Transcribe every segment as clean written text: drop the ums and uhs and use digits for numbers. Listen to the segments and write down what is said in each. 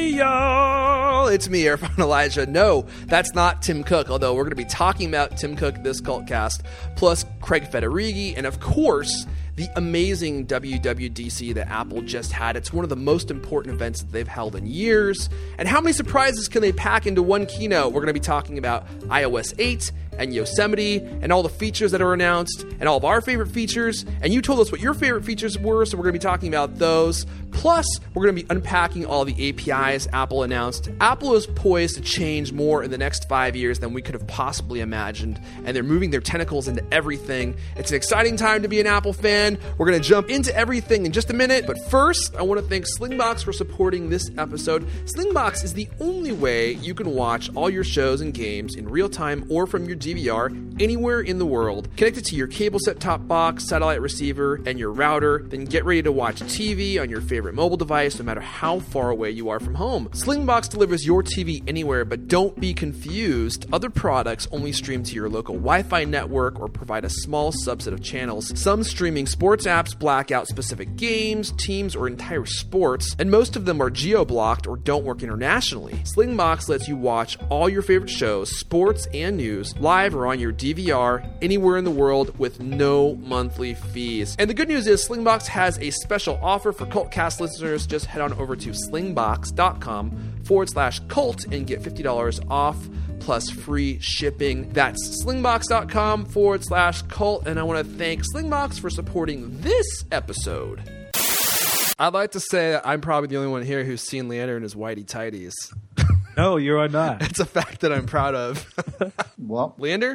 Hey, y'all. It's me, Erfan Elijah. No, that's not Tim Cook, although we're going to be talking about Tim Cook this Cultcast, plus Craig Federighi, and of course, the amazing WWDC that Apple just had. It's one of the most important events that they've held in years. And how many surprises can they pack into one keynote? We're going to be talking about iOS 8 and Yosemite and all the features that are announced and all of our favorite features. And you told us what your favorite features were, so we're going to be talking about those. Plus, we're going to be unpacking all the APIs Apple announced. Apple is poised to change more in the next 5 years than we could have possibly imagined, and they're moving their tentacles into everything. It's an exciting time to be an Apple fan. We're going to jump into everything in just a minute, but first, I want to thank Slingbox for supporting this episode. Slingbox is the only way you can watch all your shows and games in real time or from your DVR anywhere in the world. Connect it to your cable set-top box, satellite receiver, and your router, then get ready to watch TV on your favorite mobile device no matter how far away you are from home. Slingbox delivers your TV anywhere, but don't be confused. Other products only stream to your local Wi-Fi network or provide a small subset of channels. Some streaming sports apps black out specific games, teams, or entire sports, and most of them are geo-blocked or don't work internationally. Slingbox lets you watch all your favorite shows, sports, and news live or on your DVR anywhere in the world with no monthly fees. And the good news is Slingbox has a special offer for Cultcast listeners. Just head on over to slingbox.com/cult and get $50 off plus free shipping. That's slingbox.com/cult. And I want to thank Slingbox for supporting this episode. I'd like to say that I'm probably the only one here who's seen Leander in his whitey tighties. No, you are not. It's a fact that I'm proud of. What? Leander?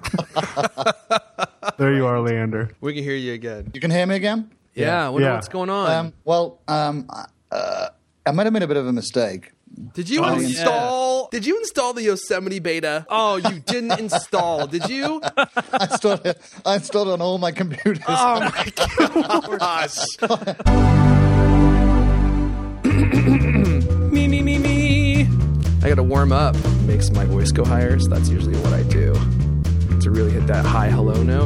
There you are, Leander. We can hear you again. You can hear me again? Yeah, what's going on? I might have made a bit of a mistake. Did you install the Yosemite beta? Oh, you didn't install, did you? I installed it on all my computers. Oh my gosh. Me. I gotta warm up. Makes my voice go higher, so that's usually what I do. To really hit that high hello note.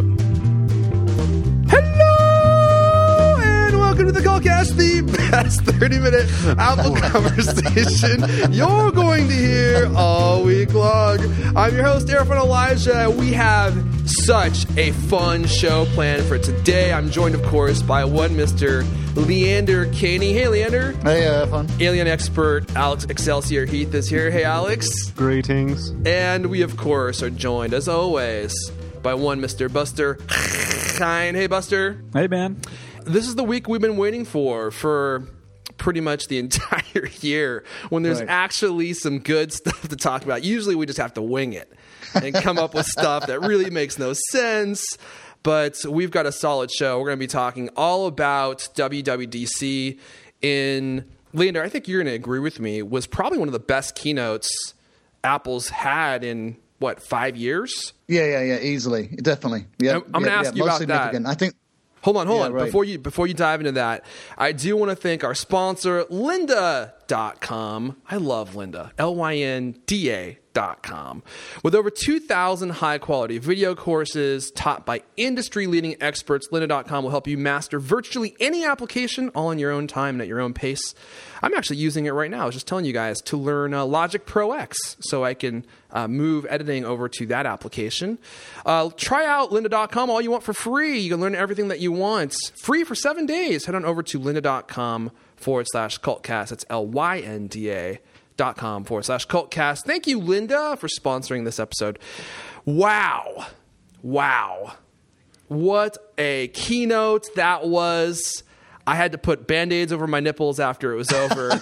Hello! And welcome to the Cultcast, the best 30-minute Apple conversation you're going to hear all week long. I'm your host, Erfan Elijah. We have such a fun show planned for today. I'm joined, of course, by one Mr. Leander Caney. Hey, Leander. Hey, Erfan. Alien expert Alex Excelsior Heath is here. Hey, Alex. Greetings. And we, of course, are joined, as always, by one Mr. Buster Hine. Hey, Buster. Hey, man. This is the week we've been waiting for pretty much the entire year, when there's actually some good stuff to talk about. Usually we just have to wing it and come up with stuff that really makes no sense. But we've got a solid show. We're going to be talking all about WWDC in, Leander, I think you're going to agree with me, was probably one of the best keynotes Apple's had in, 5 years? Yeah, easily. Definitely. Yeah, I'm going to ask you about that. I think. Hold on. Right. Before you dive into that, I do want to thank our sponsor, lynda.com. I love Lynda. LYNDA.com. With over 2,000 high-quality video courses taught by industry-leading experts, lynda.com will help you master virtually any application all in your own time and at your own pace. I'm actually using it right now. I was just telling you guys to learn Logic Pro X so I can move editing over to that application. Try out lynda.com all you want for free. You can learn everything that you want. Free for 7 days. Head on over to lynda.com/cultcast. That's lynda.com/cultcast. Thank you, Lynda, for sponsoring this episode. Wow. What a keynote that was. I had to put Band-Aids over my nipples after it was over.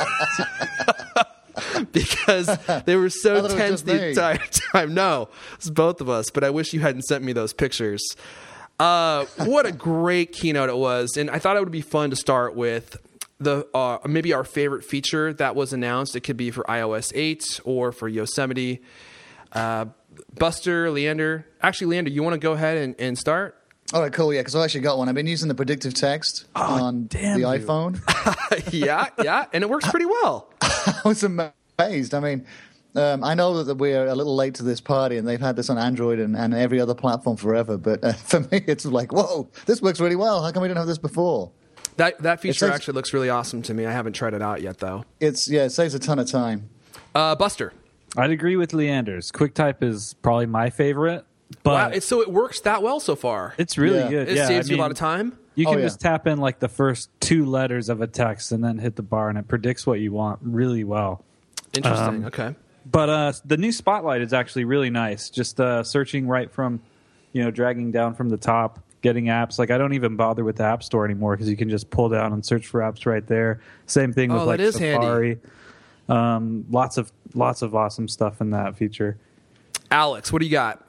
Because they were so tense the entire time. No, it's both of us, but I wish you hadn't sent me those pictures. What a great keynote it was. And I thought it would be fun to start with the maybe our favorite feature that was announced. It could be for iOS 8 or for Yosemite. Buster, Leander. Actually, Leander, you want to go ahead and start? All right, cool. Yeah, because I actually got one. I've been using the predictive text on the iPhone. Yeah, and it works pretty well. I was amazed. I mean, I know that we're a little late to this party, and they've had this on Android and every other platform forever. But for me, it's like, whoa, this works really well. How come we didn't have this before? That feature saves- actually looks really awesome to me. I haven't tried it out yet, though. It saves a ton of time. Buster. I'd agree with Leander's. QuickType is probably my favorite, but Wow, so it works that well so far. it's really Yeah. good. It Yeah, saves I you a mean, lot of time. You can Oh, yeah. just tap in like the first 2 letters of a text and then hit the bar, and it predicts what you want really well. Interesting. Okay. But the new Spotlight is actually really nice. Just searching right from, dragging down from the top, getting apps. Like I don't even bother with the App Store anymore because you can just pull down and search for apps right there. Same thing with like that is Safari. Lots of awesome stuff in that feature. Alex, what do you got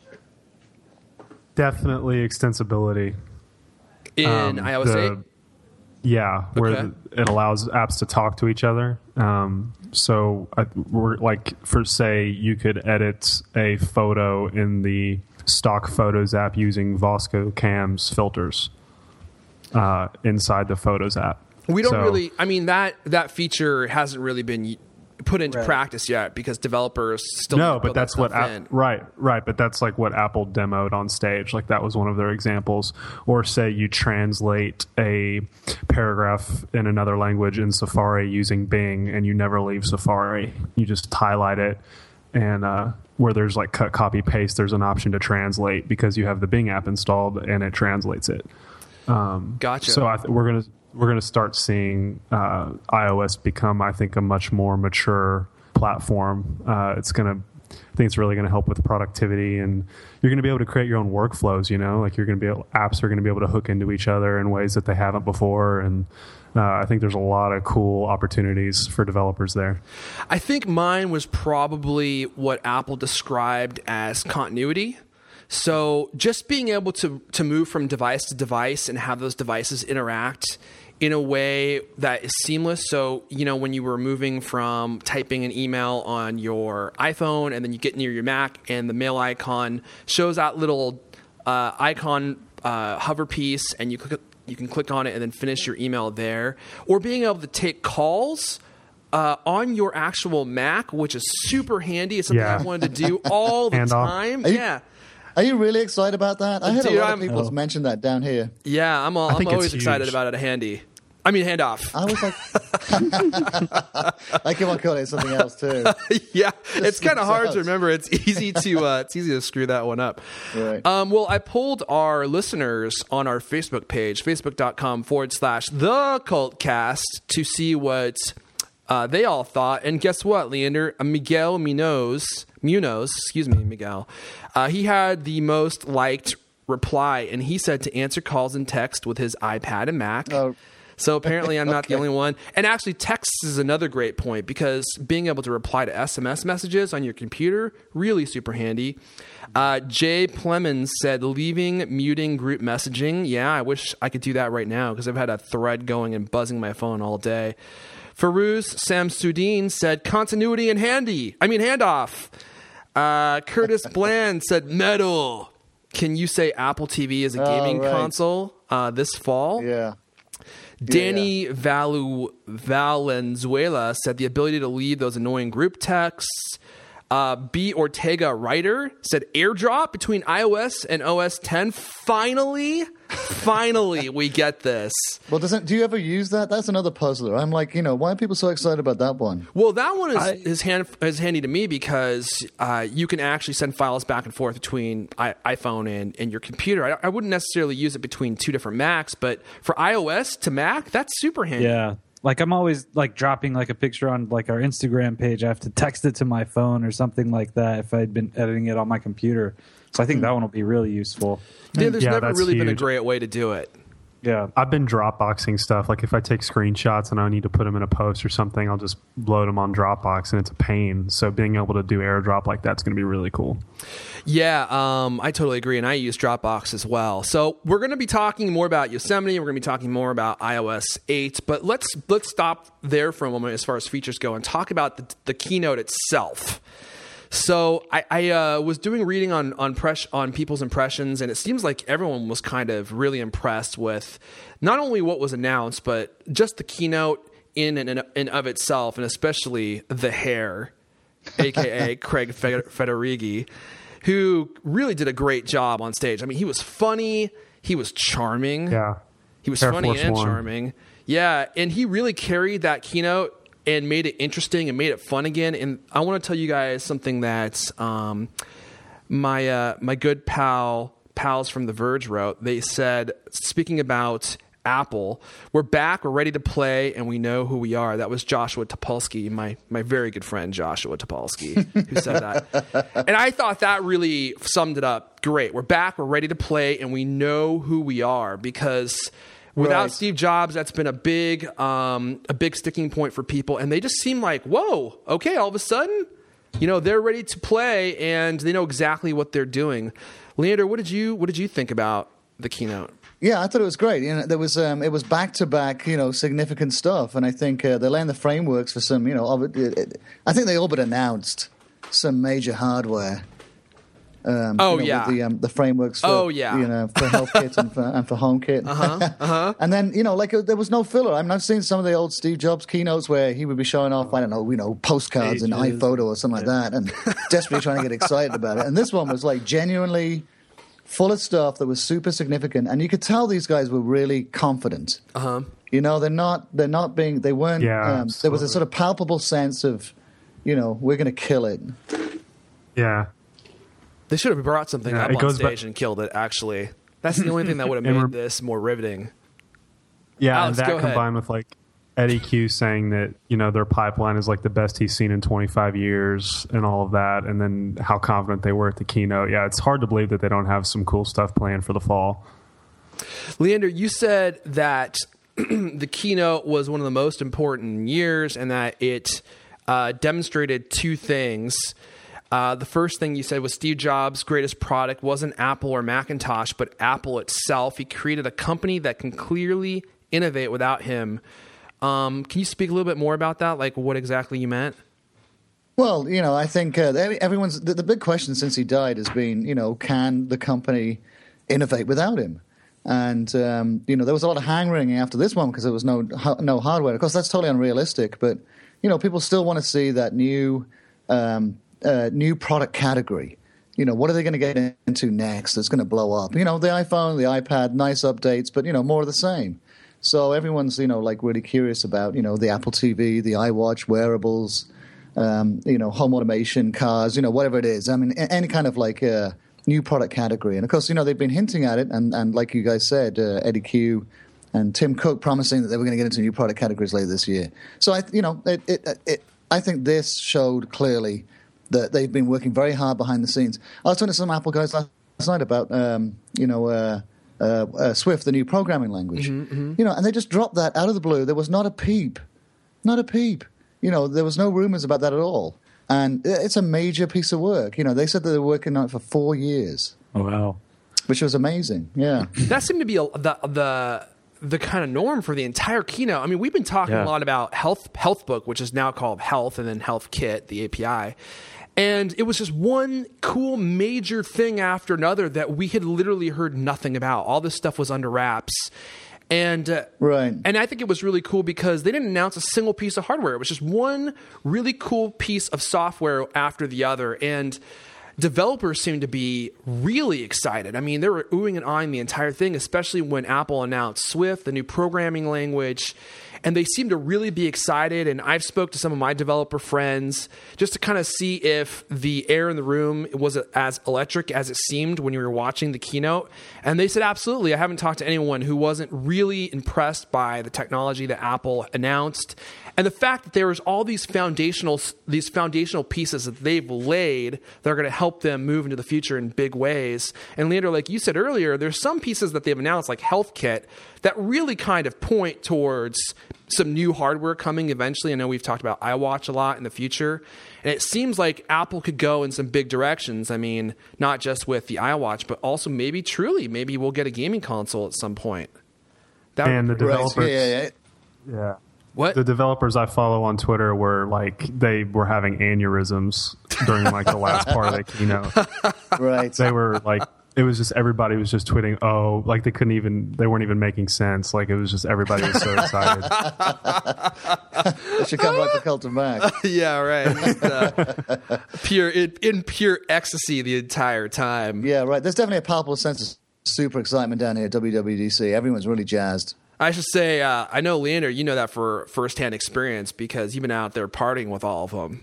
Definitely extensibility. in iOS 8? Yeah, where Okay. it allows apps to talk to each other. So we're like, for say, you could edit a photo in the stock Photos app using Vosco Cam's filters inside the Photos app. We don't So- really. I mean, that feature hasn't really been put into practice yet because developers still need to No, build but that that's what stuff in. right. But that's like what Apple demoed on stage. Like that was one of their examples. Or say you translate a paragraph in another language in Safari using Bing, and you never leave Safari. You just highlight it, and where there's like cut, copy, paste, there's an option to translate because you have the Bing app installed and it translates it. Gotcha. So we're gonna start seeing iOS become, I think, a much more mature platform. I think it's really gonna help with productivity, and you're gonna be able to create your own workflows. Like apps are gonna be able to hook into each other in ways that they haven't before, and I think there's a lot of cool opportunities for developers there. I think mine was probably what Apple described as continuity. So just being able to move from device to device and have those devices interact in a way that is seamless. So, when you were moving from typing an email on your iPhone and then you get near your Mac and the mail icon shows that little icon hover piece and you can click on it and then finish your email there. Or being able to take calls on your actual Mac, which is super handy. It's something Yeah. I've wanted to do all the Handoff. time. Are you- Yeah. Are you really excited about that? I heard Dude, a lot of people mention that down here. Yeah, I'm think it's always excited huge. about it. Handoff. I was like, I keep on calling it something else too. Yeah, it's kind of hard to sounds- remember. It's easy to screw that one up. Right. Well, I polled our listeners on our Facebook page, facebook.com/thecultcast, to see what they all thought. And guess what, Leander? Miguel Munoz, Miguel. He had the most liked reply, and he said to answer calls and text with his iPad and Mac. Oh. So apparently I'm not the only one. And actually, text is another great point because being able to reply to SMS messages on your computer, really super handy. Jay Plemons said, muting group messaging. Yeah, I wish I could do that right now because I've had a thread going and buzzing my phone all day. Farouz Samsudin said, continuity and handoff. Curtis Bland said, metal. Can you say Apple TV is a gaming right. console this fall? Yeah. Danny Valenzuela said the ability to leave those annoying group texts. B. Ortega Writer said airdrop between iOS and OS 10. Finally, we get this. Well, do you ever use that? That's another puzzler. I'm like, why are people so excited about that one? Well, that one is handy to me because you can actually send files back and forth between iPhone and your computer. I wouldn't necessarily use it between two different Macs, but for iOS to Mac, that's super handy. Yeah. Like I'm always like dropping like a picture on like our Instagram page. I have to text it to my phone or something like that if I'd been editing it on my computer. So I think that one will be really useful. Yeah, there's Yeah, never that's really been a huge. great way to do it. Yeah. I've been Dropboxing stuff. Like if I take screenshots and I need to put them in a post or something, I'll just load them on Dropbox, and it's a pain. So being able to do AirDrop like that's going to be really cool. Yeah, I totally agree, and I use Dropbox as well. So we're going to be talking more about Yosemite. We're going to be talking more about iOS 8, but let's stop there for a moment as far as features go and talk about the keynote itself. So I was doing reading on people's impressions, and it seems like everyone was kind of really impressed with not only what was announced, but just the keynote in and of itself, and especially the hair, aka Craig Federighi, who really did a great job on stage. I mean, he was funny, he was charming. Yeah. He was Air funny Force and One. charming. Yeah, and he really carried that keynote and made it interesting and made it fun again. And I want to tell you guys something that my good pals from The Verge wrote. They said, speaking about Apple, we're back, we're ready to play, and we know who we are. That was Joshua Topolsky, my very good friend Joshua Topolsky, who said that. And I thought that really summed it up great. We're back, we're ready to play, and we know who we are, because without Right. Steve Jobs, that's been a big sticking point for people. And they just seem like, whoa, okay, all of a sudden, they're ready to play and they know exactly what they're doing. Leander, what did you think about the keynote? Yeah, I thought it was great. There was it was back to back, significant stuff, and I think they're laying the frameworks for some. I think they all but announced some major hardware. With the frameworks for for HealthKit and for HomeKit. And then there was no filler. I mean, I've seen some of the old Steve Jobs keynotes where he would be showing off, I don't know, postcards in iPhoto or something like that, and desperately trying to get excited about it. And this one was like genuinely full of stuff that was super significant, and you could tell these guys were really confident. They weren't. There was a sort of palpable sense of, we're going to kill it. Yeah. They should have brought something up on stage and killed it, actually. That's the only thing that would have made this more riveting. Yeah, Alex, and go that ahead. combined with Eddie Q saying that, their pipeline is like the best he's seen in 25 years and all of that, and then how confident they were at the keynote. Yeah, it's hard to believe that they don't have some cool stuff planned for the fall. Leander, you said that the keynote was one of the most important in years and that it demonstrated two things. The first thing you said was Steve Jobs' greatest product wasn't Apple or Macintosh, but Apple itself. He created a company that can clearly innovate without him. Can you speak a little bit more about that? Like what exactly you meant? Well, I think everyone's the big question since he died has been, can the company innovate without him? And there was a lot of hand-wringing after this one because there was no hardware. Of course, that's totally unrealistic, but people still want to see that new product category. What are they going to get into next that's going to blow up? The iPhone, the iPad, nice updates, but more of the same. So everyone's really curious about the Apple TV, the iWatch, wearables, home automation, cars, whatever it is. I mean, any kind of new product category. And of course, they've been hinting at it, and like you guys said, Eddie Q and Tim Cook promising that they were going to get into new product categories later this year. So I think this showed clearly that they've been working very hard behind the scenes. I was talking to some Apple guys last night about Swift, the new programming language. And they just dropped that out of the blue. There was not a peep. There was no rumors about that at all. And it's a major piece of work. They said that they were working on it for 4 years. Oh, wow. Which was amazing. Yeah. That seemed to be the kind of norm for the entire keynote. I mean, we've been talking a lot about HealthBook, which is now called Health, and then HealthKit, the API. And it was just one cool major thing after another that we had literally heard nothing about. All this stuff was under wraps. And right. And I think it was really cool because they didn't announce a single piece of hardware. It was just one really cool piece of software after the other. And developers seemed to be really excited. I mean, they were oohing and eyeing the entire thing, especially when Apple announced Swift, the new programming language. And they seem to really be excited. And I've spoke to some of my developer friends just to kind of see if the air in the room was as electric as it seemed when you were watching the keynote. And they said, absolutely. I haven't talked to anyone who wasn't really impressed by the technology that Apple announced. And the fact that there was all these foundational pieces that they've laid that are going to help them move into the future in big ways. And Leander, like you said earlier, there's some pieces that they've announced, like HealthKit, that really kind of point towards some new hardware coming eventually. I know we've talked about iWatch a lot in the future. And it seems like Apple could go in some big directions. I mean, not just with the iWatch, but also maybe we'll get a gaming console at some point. And the developers... Right. Yeah. What? The developers I follow on Twitter were they were having aneurysms during the last part of the keynote. Right. They were it was just everybody was just tweeting, they weren't even making sense. It was just everybody was so excited. They should come back to Culture Mac. Yeah, right. Pure ecstasy the entire time. Yeah, right. There's definitely a palpable sense of super excitement down here at WWDC. Everyone's really jazzed. I should say, I know, Leander, you know that for firsthand experience because you've been out there partying with all of them.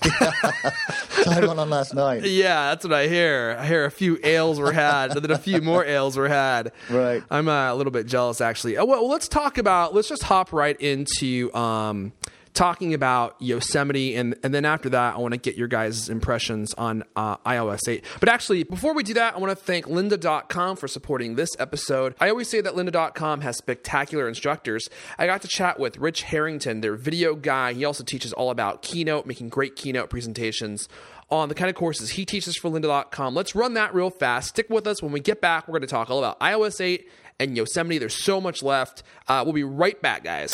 I went on last night. Yeah, that's what I hear. I hear a few ales were had, and then a few more ales were had. Right. I'm a little bit jealous, actually. Well, let's just hop right into talking about Yosemite, and then after that, I want to get your guys' impressions on iOS 8. But actually, before we do that, I want to thank lynda.com for supporting this episode. I always say that lynda.com has spectacular instructors. I got to chat with Rich Harrington, their video guy. He also teaches all about Keynote, making great Keynote presentations on the kind of courses he teaches for lynda.com. Let's run that real fast. Stick with us. When we get back, we're going to talk all about iOS 8 and Yosemite. There's so much left. We'll be right back, guys.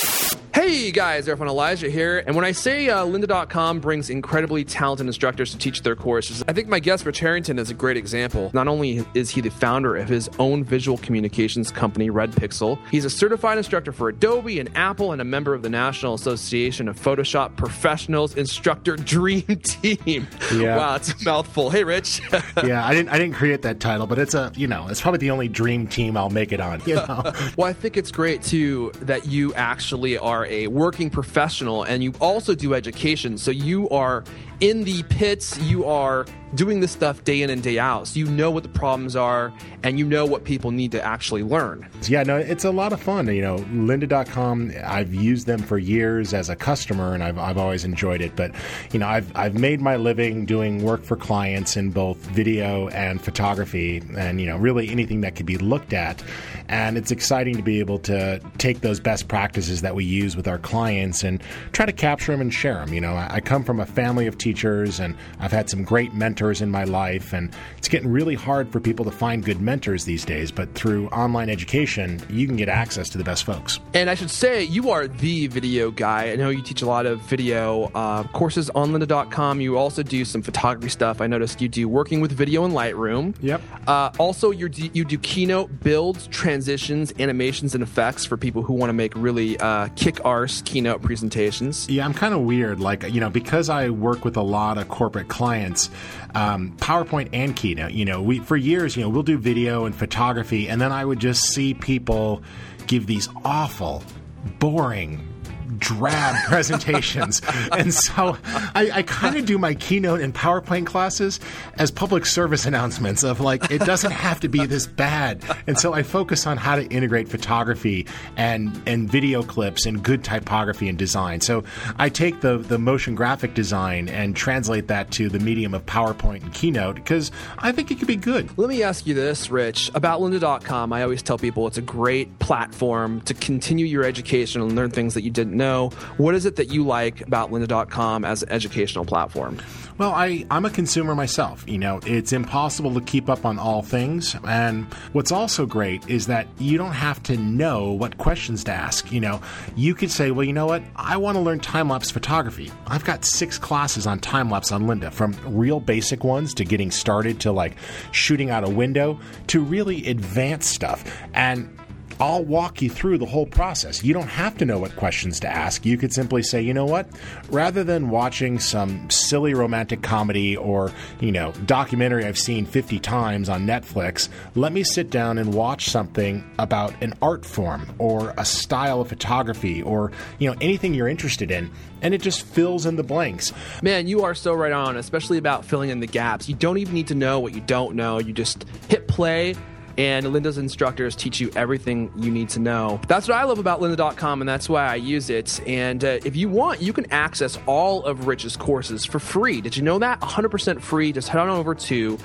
Hey guys, Airphone Elijah here, and when I say lynda.com brings incredibly talented instructors to teach their courses, I think my guest Rich Harrington is a great example. Not only is he the founder of his own visual communications company, Red Pixel, he's a certified instructor for Adobe and Apple and a member of the National Association of Photoshop Professionals Instructor Dream Team. Yeah. Wow, it's a mouthful. Hey Rich. Yeah, I didn't create that title, but it's it's probably the only dream team I'll make it on, Well, I think it's great too that you actually are a working professional and you also do education. So you are in the pits, you are doing this stuff day in and day out. So you know what the problems are and you know what people need to actually learn. Yeah, no, it's a lot of fun. Lynda.com, I've used them for years as a customer and I've always enjoyed it. But, I've made my living doing work for clients in both video and photography and, really anything that could be looked at. And it's exciting to be able to take those best practices that we use with our clients and try to capture them and share them. I come from a family of teachers and I've had some great mentors in my life, and it's getting really hard for people to find good mentors these days, but through online education, you can get access to the best folks. And I should say, you are the video guy. I know you teach a lot of video courses on lynda.com. You also do some photography stuff. I noticed you do working with video in Lightroom. Yep. Also, you do Keynote builds, transitions, animations, and effects for people who want to make really kick-arse Keynote presentations. Yeah, I'm kind of weird. Because I work with a lot of corporate clients, PowerPoint and Keynote, for years, we'll do video and photography, and then I would just see people give these awful, boring, drab presentations. And so I kind of do my Keynote and PowerPoint classes as public service announcements of it doesn't have to be this bad. And so I focus on how to integrate photography and video clips and good typography and design. So I take the motion graphic design and translate that to the medium of PowerPoint and Keynote because I think it could be good. Let me ask you this, Rich. About lynda.com, I always tell people it's a great platform to continue your education and learn things that you didn't know. What is it that you like about lynda.com as an educational platform? Well, I'm a consumer myself. It's impossible to keep up on all things. And what's also great is that you don't have to know what questions to ask. You could say, well, you know what? I want to learn time-lapse photography. I've got 6 classes on time-lapse on Lynda, from real basic ones to getting started to shooting out a window to really advanced stuff. And I'll walk you through the whole process. You don't have to know what questions to ask. You could simply say, you know what? Rather than watching some silly romantic comedy or, documentary I've seen 50 times on Netflix, let me sit down and watch something about an art form or a style of photography or, anything you're interested in. And it just fills in the blanks. Man, you are so right on, especially about filling in the gaps. You don't even need to know what you don't know. You just hit play, and Lynda's instructors teach you everything you need to know. That's what I love about lynda.com, and that's why I use it. And if you want, you can access all of Rich's courses for free. Did you know that? 100% free. Just head on over to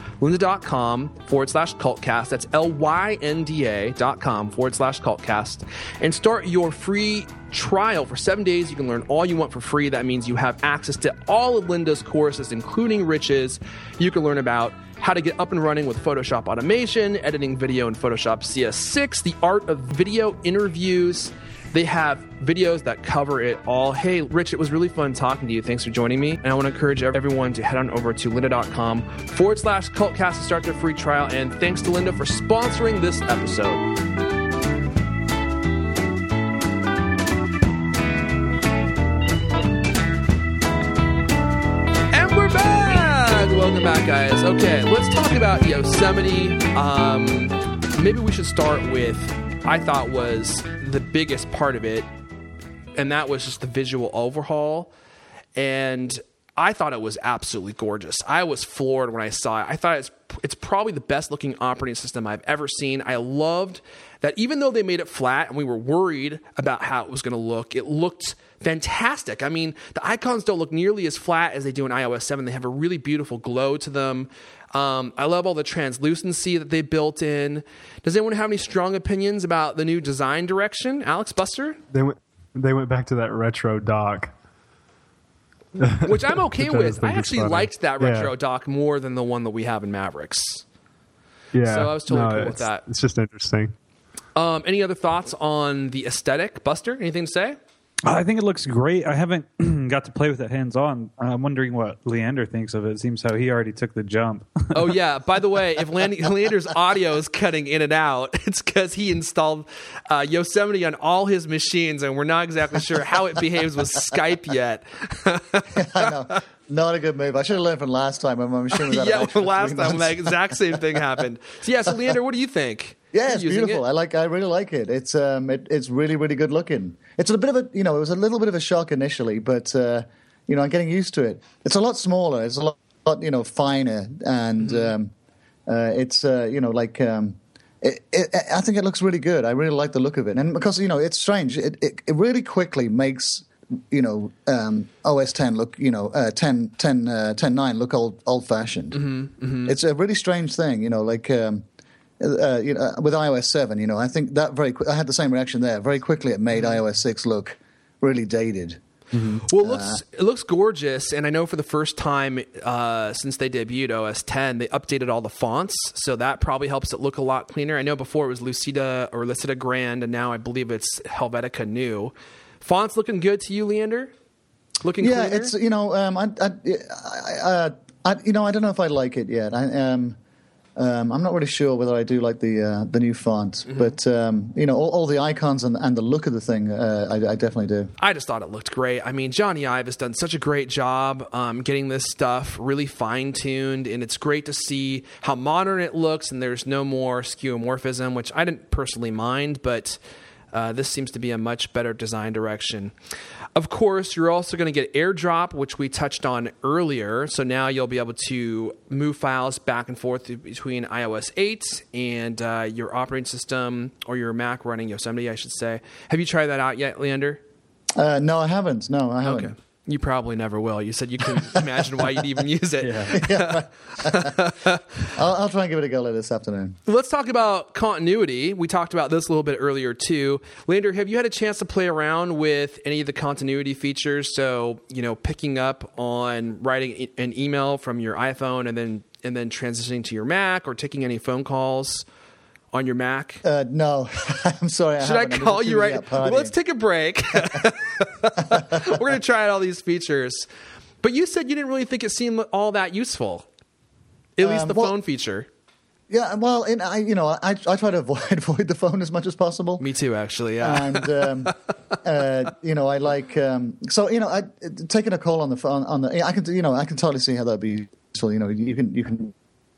lynda.com/cultcast. That's lynda.com/cultcast. And start your free trial for 7 days. You can learn all you want for free. That means you have access to all of Lynda's courses, including Rich's. You can learn about how to get up and running with Photoshop automation, editing video in Photoshop CS6, the art of video interviews. They have videos that cover it all. Hey, Rich, it was really fun talking to you. Thanks for joining me. And I want to encourage everyone to head on over to lynda.com/cultcast to start their free trial. And thanks to Lynda for sponsoring this episode. Welcome back, guys. Okay, let's talk about Yosemite. Maybe we should start with, I thought was the biggest part of it, and that was just the visual overhaul. And I thought it was absolutely gorgeous. I was floored when I saw it. I thought it's probably the best looking operating system I've ever seen. I loved that even though they made it flat and we were worried about how it was going to look, it looked fantastic. I mean, the icons don't look nearly as flat as they do in iOS 7. They have a really beautiful glow to them. I love all the translucency that they built in. Does anyone have any strong opinions about the new design direction? Alex, Buster? They went back to that retro dock. Which I'm okay with. I actually liked that retro Yeah. dock more than the one that we have in Mavericks. Yeah. So I was totally cool with that. It's just interesting. Any other thoughts on the aesthetic? Buster, anything to say? I think it looks great. I haven't got to play with it hands-on. I'm wondering what Leander thinks of it. It seems how he already took the jump. Oh, yeah. By the way, if Leander's audio is cutting in and out, it's because he installed Yosemite on all his machines, and we're not exactly sure how it behaves with Skype yet. I know. Not a good move. I should have learned from last time when my machine was out of Yeah, action for last 3 time months. that exact same thing happened. So Leander, what do you think? Yeah, You're it's using beautiful. it? I really like it. It's really, really good looking. It's a bit of a, it was a little bit of a shock initially, but I'm getting used to it. It's a lot smaller. It's a lot finer, and it's I think it looks really good. I really like the look of it, and because it's strange. It really quickly makes OS 10 look 10.9 look old fashioned. It's a really strange thing, with iOS 7, I think that I had the same reaction there. Very quickly, it made iOS 6 look really dated. Well, it looks gorgeous, and I know for the first time since they debuted OS 10, they updated all the fonts, so that probably helps it look a lot cleaner. I know before it was Lucida Grand, and now I believe it's Helvetica New. Fonts looking good to you, Leander? Looking cleaner? Yeah, it's I don't know if I like it yet. I'm not really sure whether I do like the new font, but all the icons and the look of the thing, I definitely do. I just thought it looked great. I mean, Johnny Ive has done such a great job getting this stuff really fine-tuned, and it's great to see how modern it looks, and there's no more skeuomorphism, which I didn't personally mind, but this seems to be a much better design direction. Of course, you're also going to get AirDrop, which we touched on earlier. So now you'll be able to move files back and forth between iOS 8 and your operating system, or your Mac running Yosemite, I should say. Have you tried that out yet, Leander? No, I haven't. Okay. You probably never will. You said you couldn't imagine why you'd even use it. Yeah. I'll try and give it a go later this afternoon. Let's talk about continuity. We talked about this a little bit earlier too. Leander, have you had a chance to play around with any of the continuity features? So, picking up on writing an email from your iPhone and then transitioning to your Mac, or taking any phone calls on your Mac? No, I'm sorry. Should I call you right? Well, let's take a break. We're going to try out all these features. But you said you didn't really think it seemed all that useful. At least the phone feature. Yeah, well, I try to avoid the phone as much as possible. Me too, actually. Yeah. And I like taking a call on the phone I can totally see how that'd be useful. You can.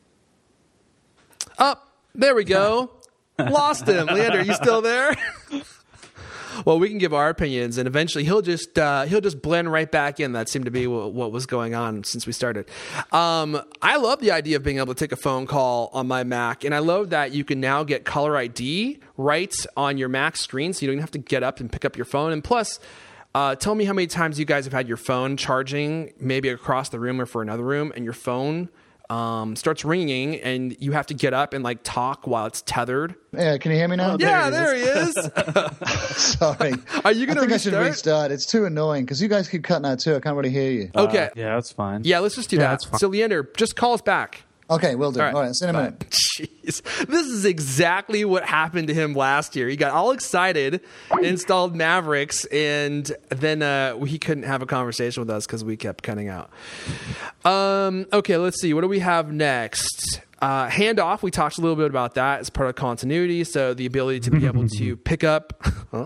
There we go. Lost him. Leander, you still there? Well, we can give our opinions, and eventually he'll just blend right back in. That seemed to be what was going on since we started. I love the idea of being able to take a phone call on my Mac, and I love that you can now get caller ID right on your Mac screen, so you don't even have to get up and pick up your phone. And plus, tell me how many times you guys have had your phone charging, maybe across the room or for another room, and your phone starts ringing, and you have to get up and talk while it's tethered. Yeah, can you hear me now? There he is. Sorry. Are you going to restart? I should restart. It's too annoying because you guys keep cutting out too. I can't really hear you. Okay. Yeah, that's fine. Yeah, let's just do that. So, Leander, just call us back. Okay, will do. All right, see you in a minute. Jeez. This is exactly what happened to him last year. He got all excited, installed Mavericks, and then he couldn't have a conversation with us because we kept cutting out. Okay, let's see. What do we have next? Handoff, we talked a little bit about that as part of continuity. So the ability to be able to pick up,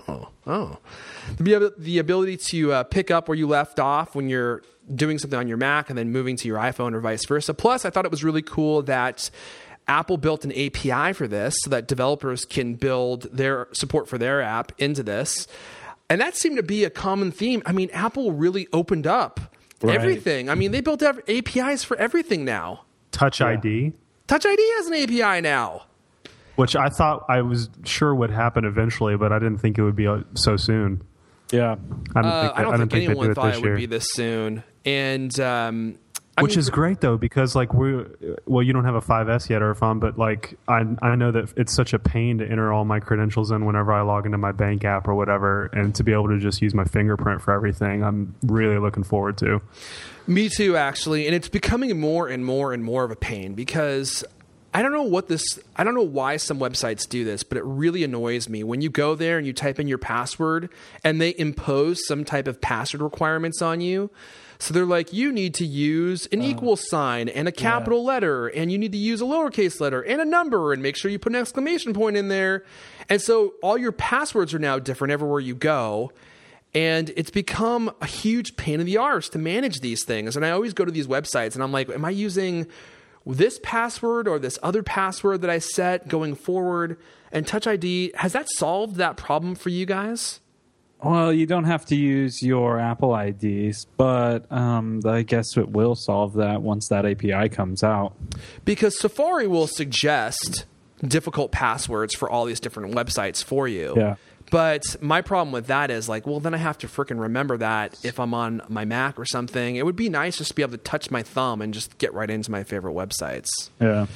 the ability to pick up where you left off when you're doing something on your Mac and then moving to your iPhone or vice versa. Plus, I thought it was really cool that Apple built an API for this so that developers can build their support for their app into this. And that seemed to be a common theme. I mean, Apple really opened up everything. I mean, they built APIs for everything now. Touch ID. Touch ID has an API now. Which I thought I was sure would happen eventually, but I didn't think it would be so soon. Yeah. I don't think anyone thought it would be this soon. And which is great though, because like you don't have a 5S yet or a phone, but like I know that it's such a pain to enter all my credentials in whenever I log into my bank app or whatever, and to be able to just use my fingerprint for everything, I'm really looking forward to. Me too, actually, and it's becoming more and more and more of a pain because I don't know why some websites do this, but it really annoys me when you go there and you type in your password and they impose some type of password requirements on you. So they're like, you need to use an equal sign and a capital letter, and you need to use a lowercase letter and a number, and make sure you put an exclamation point in there. And so all your passwords are now different everywhere you go. And it's become a huge pain in the arse to manage these things. And I always go to these websites and I'm like, am I using this password or this other password that I set going forward? And Touch ID, has that solved that problem for you guys? Well, you don't have to use your Apple IDs, but I guess it will solve that once that API comes out. Because Safari will suggest difficult passwords for all these different websites for you. Yeah. But my problem with that is like, well, then I have to freaking remember that if I'm on my Mac or something. It would be nice just to be able to touch my thumb and just get right into my favorite websites. Yeah.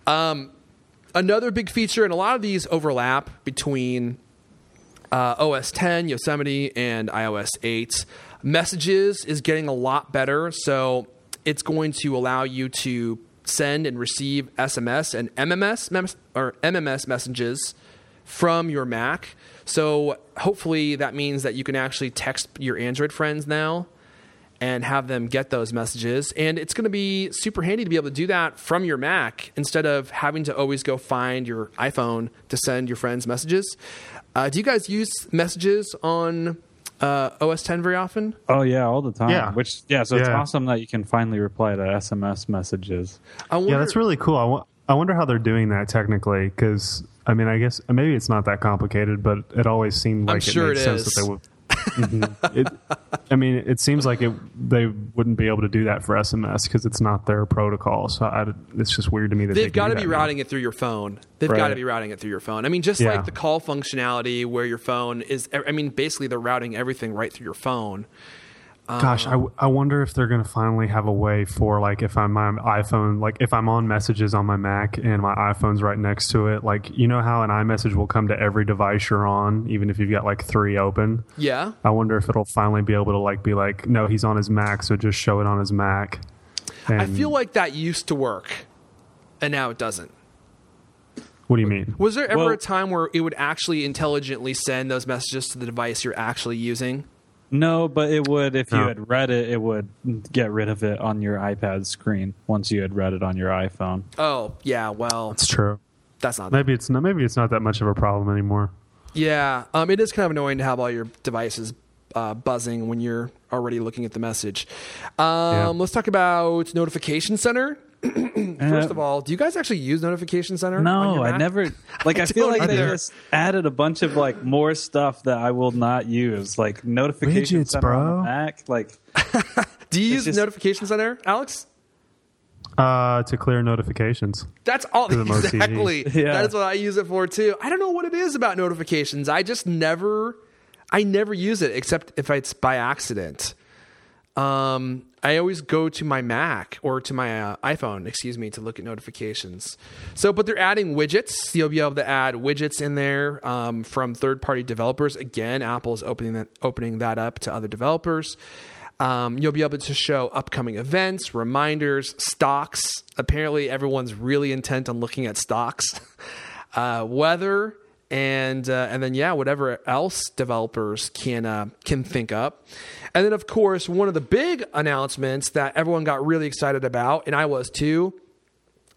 Another big feature, and a lot of these overlap between OS 10, Yosemite, and iOS 8. Messages is getting a lot better, so it's going to allow you to send and receive SMS and MMS messages from your Mac. So hopefully that means that you can actually text your Android friends now and have them get those messages. And it's going to be super handy to be able to do that from your Mac instead of having to always go find your iPhone to send your friends messages. Do you guys use messages on OS 10 very often? Oh, yeah, all the time. Yeah. So it's awesome that you can finally reply to SMS messages. Yeah, that's really cool. I wonder how they're doing that technically, because I mean, I guess maybe it's not that complicated, but it always seemed like it made sense that they would. It seems like they wouldn't be able to do that for SMS because it's not their protocol. So it's just weird to me that they've got to be routing it through your phone. They've got to be routing it through your phone. I mean, just like the call functionality where your phone is. I mean, basically they're routing everything right through your phone. Gosh, I wonder if they're going to finally have a way for, like, if I'm my iPhone, like if I'm on messages on my Mac and my iPhone's right next to it, like, you know how an iMessage will come to every device you're on, even if you've got like 3 open? Yeah. I wonder if it'll finally be able to like be like, no, he's on his Mac, so just show it on his Mac. I feel like that used to work, and now it doesn't. What do you mean? Was there ever a time where it would actually intelligently send those messages to the device you're actually using? No, but it would, if you had read it, it would get rid of it on your iPad screen once you had read it on your iPhone. Oh, yeah, well. It's true. That's not maybe it's not that much of a problem anymore. Yeah, it is kind of annoying to have all your devices buzzing when you're already looking at the message. Let's talk about Notification Center. First of all, do you guys actually use Notification Center? No, I never. Like, I feel like they just added a bunch of like more stuff that I will not use, like Notification Widgets, Center bro. on the Mac. Like, do you use Notification Center, Alex? To clear notifications. That's all. Exactly. Yeah. That is what I use it for too. I don't know what it is about notifications. I never use it except if it's by accident. I always go to my Mac or to my iPhone, to look at notifications. But they're adding widgets. You'll be able to add widgets in there from third-party developers. Again, Apple is opening that up to other developers. You'll be able to show upcoming events, reminders, stocks. Apparently, everyone's really intent on looking at stocks, weather, and then whatever else developers can think up. And then, of course, one of the big announcements that everyone got really excited about, and I was too,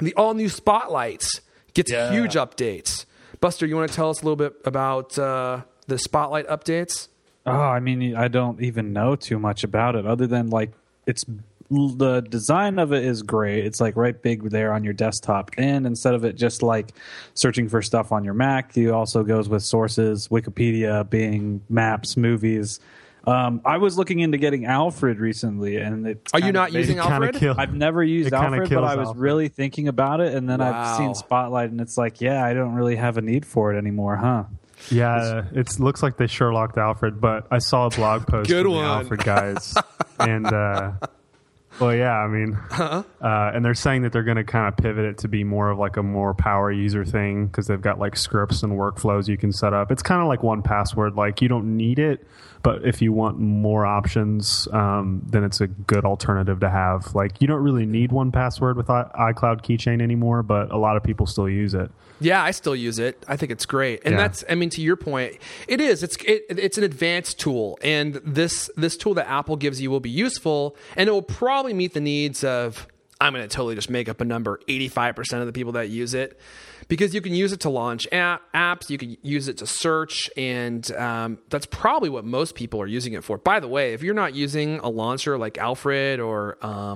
the all-new Spotlights gets huge updates. Buster, you want to tell us a little bit about the Spotlight updates? Oh, I mean, I don't even know too much about it other than like the design of it is great. It's like right big there on your desktop, and instead of it just like searching for stuff on your Mac, it also goes with sources, Wikipedia, Bing, maps, movies. I was looking into getting Alfred recently, and are you not using Alfred? I've never used Alfred, but I was Alfred. really thinking about it, and then I've seen Spotlight, and it's like, yeah, I don't really have a need for it anymore, huh? Yeah, it looks like they Sherlocked Alfred, but I saw a blog post Good from one. the Alfred guys, and well, yeah, I mean, and they're saying that they're going to kind of pivot it to be more of like a more power user thing because they've got like scripts and workflows you can set up. It's kind of like 1Password, like you don't need it, but if you want more options, then it's a good alternative to have. Like you don't really need 1Password with iCloud Keychain anymore, but a lot of people still use it. Yeah, I still use it. I think it's great. And that's, I mean, to your point, it is. It's an advanced tool. And this tool that Apple gives you will be useful, and it will probably meet the needs of, I'm going to totally just make up a number, 85% of the people that use it. Because you can use it to launch apps, you can use it to search, and that's probably what most people are using it for. By the way, if you're not using a launcher like Alfred or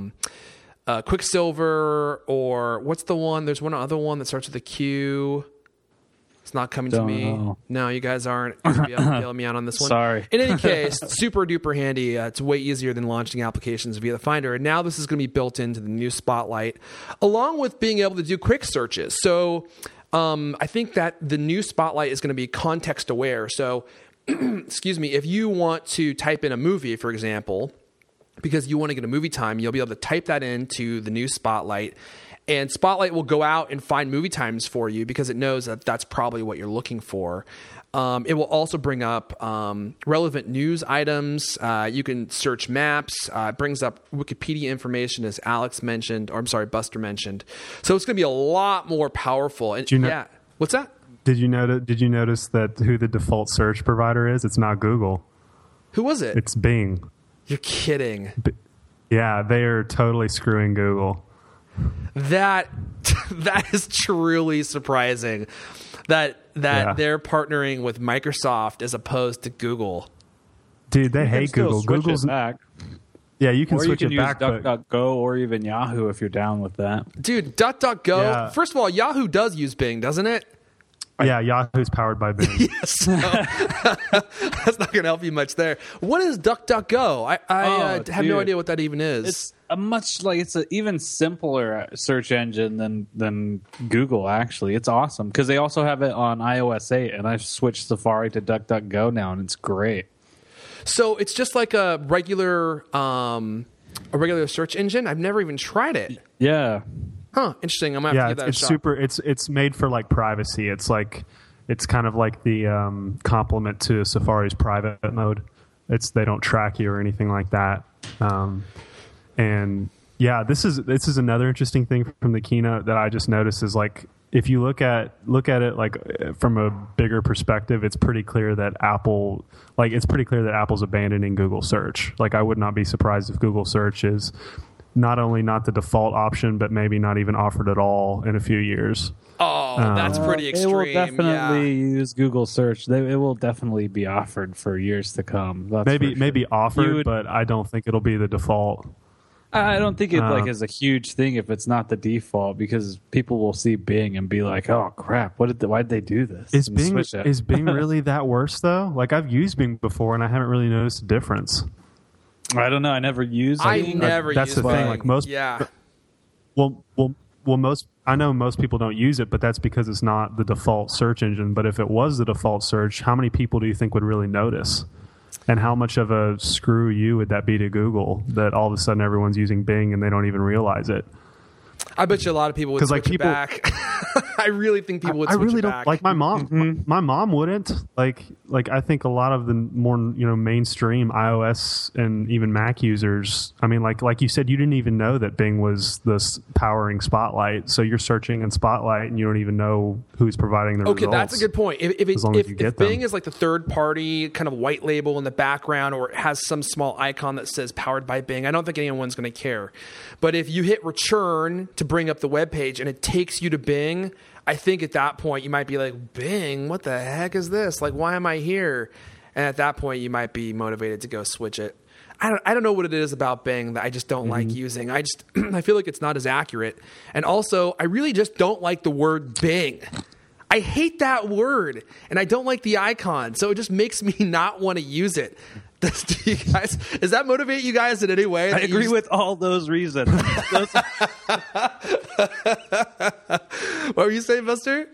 Quicksilver, or what's the one? There's one other one that starts with a Q. It's not coming to me. know. No, you guys aren't going to be able to bail me out on this one. Sorry. In any case, super duper handy. It's way easier than launching applications via the Finder. And now this is going to be built into the new Spotlight, along with being able to do quick searches. So I think that the new Spotlight is going to be context aware. So, excuse me, if you want to type in a movie, for example, because you want to get a movie time, you'll be able to type that into the new Spotlight, and Spotlight will go out and find movie times for you because it knows that that's probably what you're looking for. It will also bring up relevant news items. You can search maps. It brings up Wikipedia information, as Buster mentioned. So it's going to be a lot more powerful. And yeah, what's that? Did you notice that who the default search provider is? It's not Google. Who was it? It's Bing. You're kidding. Yeah, they are totally screwing Google. That is truly surprising. That they're partnering with Microsoft as opposed to Google. Dude, they hate Google. Google's back. Yeah, you can switch you can it back. use DuckDuckGo or even Yahoo if you're down with that. Dude, DuckDuckGo. Yeah. First of all, Yahoo does use Bing, doesn't it? Yeah, Yahoo's powered by Bing. Yes. No. That's not going to help you much there. What is DuckDuckGo? I have no idea what that even is. It's it's an even simpler search engine than Google. Actually, it's awesome because they also have it on iOS 8, and I've switched Safari to DuckDuckGo now, and it's great. So it's just like a regular search engine. I've never even tried it. Yeah. Huh, interesting. I'm gonna have to give that a shot. It's made for like privacy. It's kind of like the complement to Safari's private mode. They don't track you or anything like that. And yeah, this is another interesting thing from the keynote that I just noticed is like if you look at it like from a bigger perspective, it's pretty clear that Apple's abandoning Google search. Like I would not be surprised if Google search is not only not the default option, but maybe not even offered at all in a few years. Oh, that's pretty extreme. It will definitely use Google search. It will definitely be offered for years to come. Maybe offered, but I don't think it'll be the default. I don't think it is a huge thing if it's not the default because people will see Bing and be like, "Oh crap! Why'd they do this?" Is Bing really that worse though? Like I've used Bing before and I haven't really noticed a difference. I don't know. I never used. That's the thing. Like most. Yeah. Well. I know most people don't use it, but that's because it's not the default search engine. But if it was the default search, how many people do you think would really notice? And how much of a screw you would that be to Google that all of a sudden everyone's using Bing and they don't even realize it? I bet you a lot of people would switch it back. I really think people would I switch really it don't back. like my mom. My mom wouldn't like. I think a lot of the more mainstream iOS and even Mac users. I mean, like you said, you didn't even know that Bing was this powering Spotlight. So you're searching in Spotlight and you don't even know who's providing the results. Okay, that's a good point. If long as you get Bing them. is like the third party kind of white label in the background, or it has some small icon that says powered by Bing, I don't think anyone's going to care. But if you hit return to bring up the web page and it takes you to Bing, I think at that point you might be like, Bing, what the heck is this? Like, why am I here? And at that point you might be motivated to go switch it. I don't know what it is about Bing that I just don't like using. I feel like it's not as accurate. And also, I really just don't like the word Bing. I hate that word, and I don't like the icon, so it just makes me not want to use it. Does that motivate you guys in any way? I agree with all those reasons. What were you saying, Buster?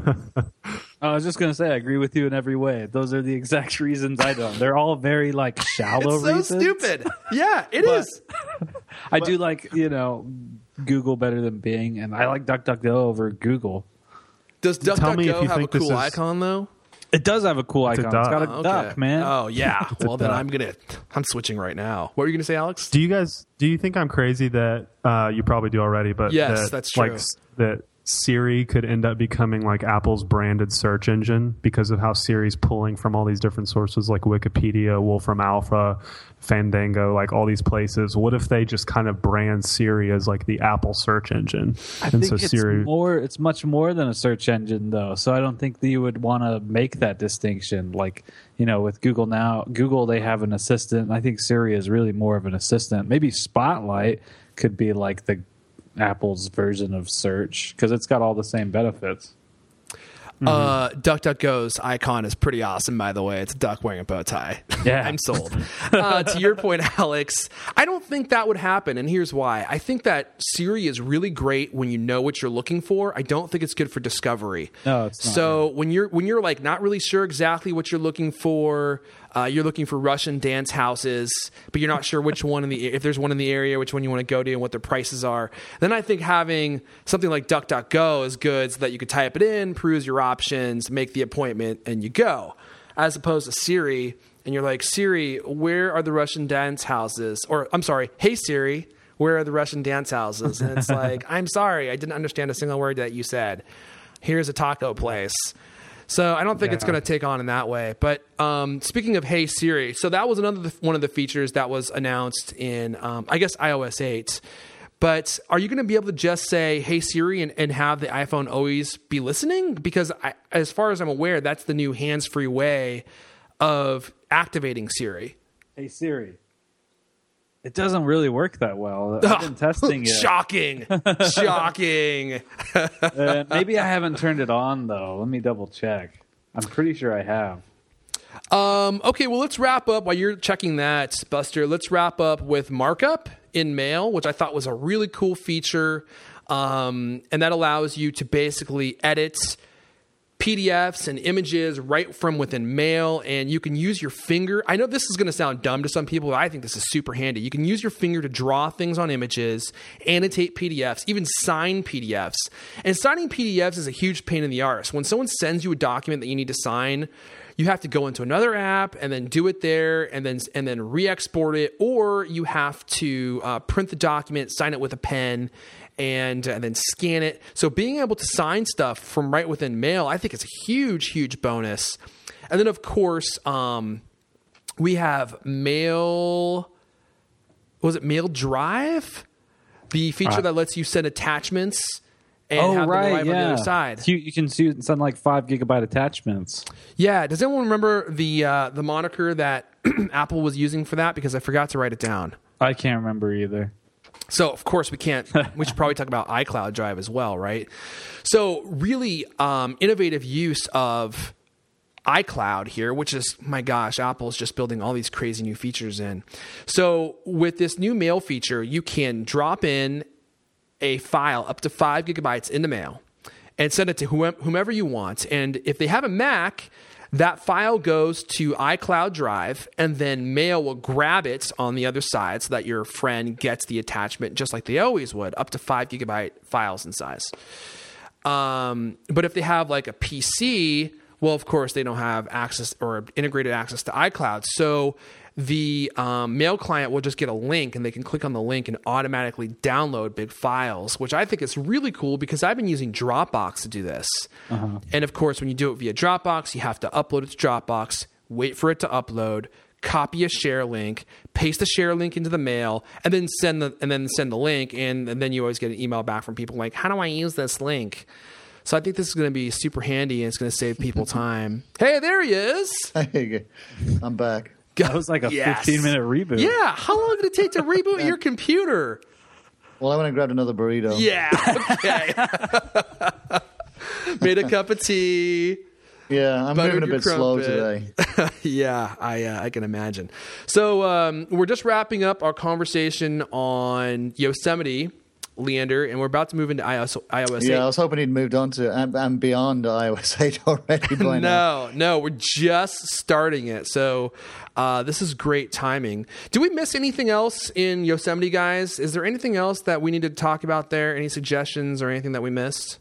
I was just going to say, I agree with you in every way. Those are the exact reasons I don't. They're all very shallow It's so reasons. stupid. Yeah, it is. I do like, Google better than Bing, and I like DuckDuckGo over Google. Does Tell me if DuckDuckGo you have a think this cool is- icon though? It does have a cool It's a icon. It's duck. got a duck, man. Oh yeah. Well then duck. I'm switching right now. What were you gonna say, Alex? Do you think I'm crazy that you probably do already, but Yes, that's true. Like that Siri could end up becoming like Apple's branded search engine because of how Siri's pulling from all these different sources like Wikipedia, Wolfram Alpha, Fandango, like all these places. What if they just kind of brand Siri as like the Apple search engine? I think it's much more than a search engine, though. So I don't think that you would want to make that distinction. Like, with Google now, they have an assistant. I think Siri is really more of an assistant. Maybe Spotlight could be like the Apple's version of search because it's got all the same benefits. DuckDuckGo's icon is pretty awesome, by the way. It's a duck wearing a bow tie. Yeah. I'm sold. To your point, Alex, I don't think that would happen, and here's why. I think that Siri is really great when you know what you're looking for. I don't think it's good for discovery. No, it's not. So when you're like not really sure exactly what you're looking for, you're looking for Russian dance houses, but you're not sure which one if there's one in the area, which one you want to go to and what their prices are. Then I think having something like DuckDuckGo is good so that you could type it in, peruse your options, make the appointment, and you go. As opposed to Siri, and you're like, Siri, where are the Russian dance houses? Or I'm sorry, hey Siri, where are the Russian dance houses? And it's like, I'm sorry, I didn't understand a single word that you said. Here's a taco place. So I don't think it's going to take on in that way. But speaking of Hey Siri, so that was one of the features that was announced in, I guess, iOS 8. But are you going to be able to just say Hey Siri and have the iPhone always be listening? Because as far as I'm aware, that's the new hands-free way of activating Siri. Hey Siri. It doesn't really work that well. I've been testing it. Shocking. Shocking. Maybe I haven't turned it on, though. Let me double check. I'm pretty sure I have. Okay, well, let's wrap up. While you're checking that, Buster, let's wrap up with markup in Mail, which I thought was a really cool feature. And that allows you to basically edit PDFs and images right from within Mail, and you can use your finger. I know this is going to sound dumb to some people, but I think this is super handy. You can use your finger to draw things on images, annotate PDFs, even sign PDFs. And signing PDFs is a huge pain in the arse. When someone sends you a document that you need to sign, you have to go into another app and then do it there and then re-export it, or you have to print the document, sign it with a pen, and then scan it. So being able to sign stuff from right within Mail, I think is a huge, huge bonus. And then, of course, we have Mail... Was it Mail Drive? The feature that lets you send attachments and have them arrive on the other side. You can send like 5 gigabyte attachments. Yeah. Does anyone remember the moniker that Apple was using for that? Because I forgot to write it down. I can't remember either. So, of course, we can't. We should probably talk about iCloud Drive as well, right? So, really innovative use of iCloud here, which is, my gosh, Apple's just building all these crazy new features in. So, with this new Mail feature, you can drop in a file up to 5 gigabytes into Mail and send it to whomever you want. And if they have a Mac, that file goes to iCloud Drive, and then Mail will grab it on the other side so that your friend gets the attachment just like they always would, up to 5 gigabyte files in size. But if they have like a PC, well, of course, they don't have access or integrated access to iCloud. So the mail client will just get a link, and they can click on the link and automatically download big files, which I think is really cool because I've been using Dropbox to do this. And of course, when you do it via Dropbox, you have to upload it to Dropbox, wait for it to upload, copy a share link, paste the share link into the mail, and then send the link. And then you always get an email back from people like, how do I use this link? So I think this is going to be super handy, and it's going to save people time. Hey, there he is. Hey, I'm back. That was like a 15-minute reboot. Yeah. How long did it take to reboot your computer? Well, I went and grabbed another burrito. Yeah. Okay. Made a cup of tea. Yeah, I'm moving a bit slow today. Yeah, I can imagine. So we're just wrapping up our conversation on Yosemite, Leander, and we're about to move into iOS 8. Yeah, I was hoping he'd moved on to and beyond iOS 8 already by now. No, we're just starting it. So this is great timing. Do we miss anything else in Yosemite, guys? Is there anything else that we need to talk about there? Any suggestions or anything that we missed?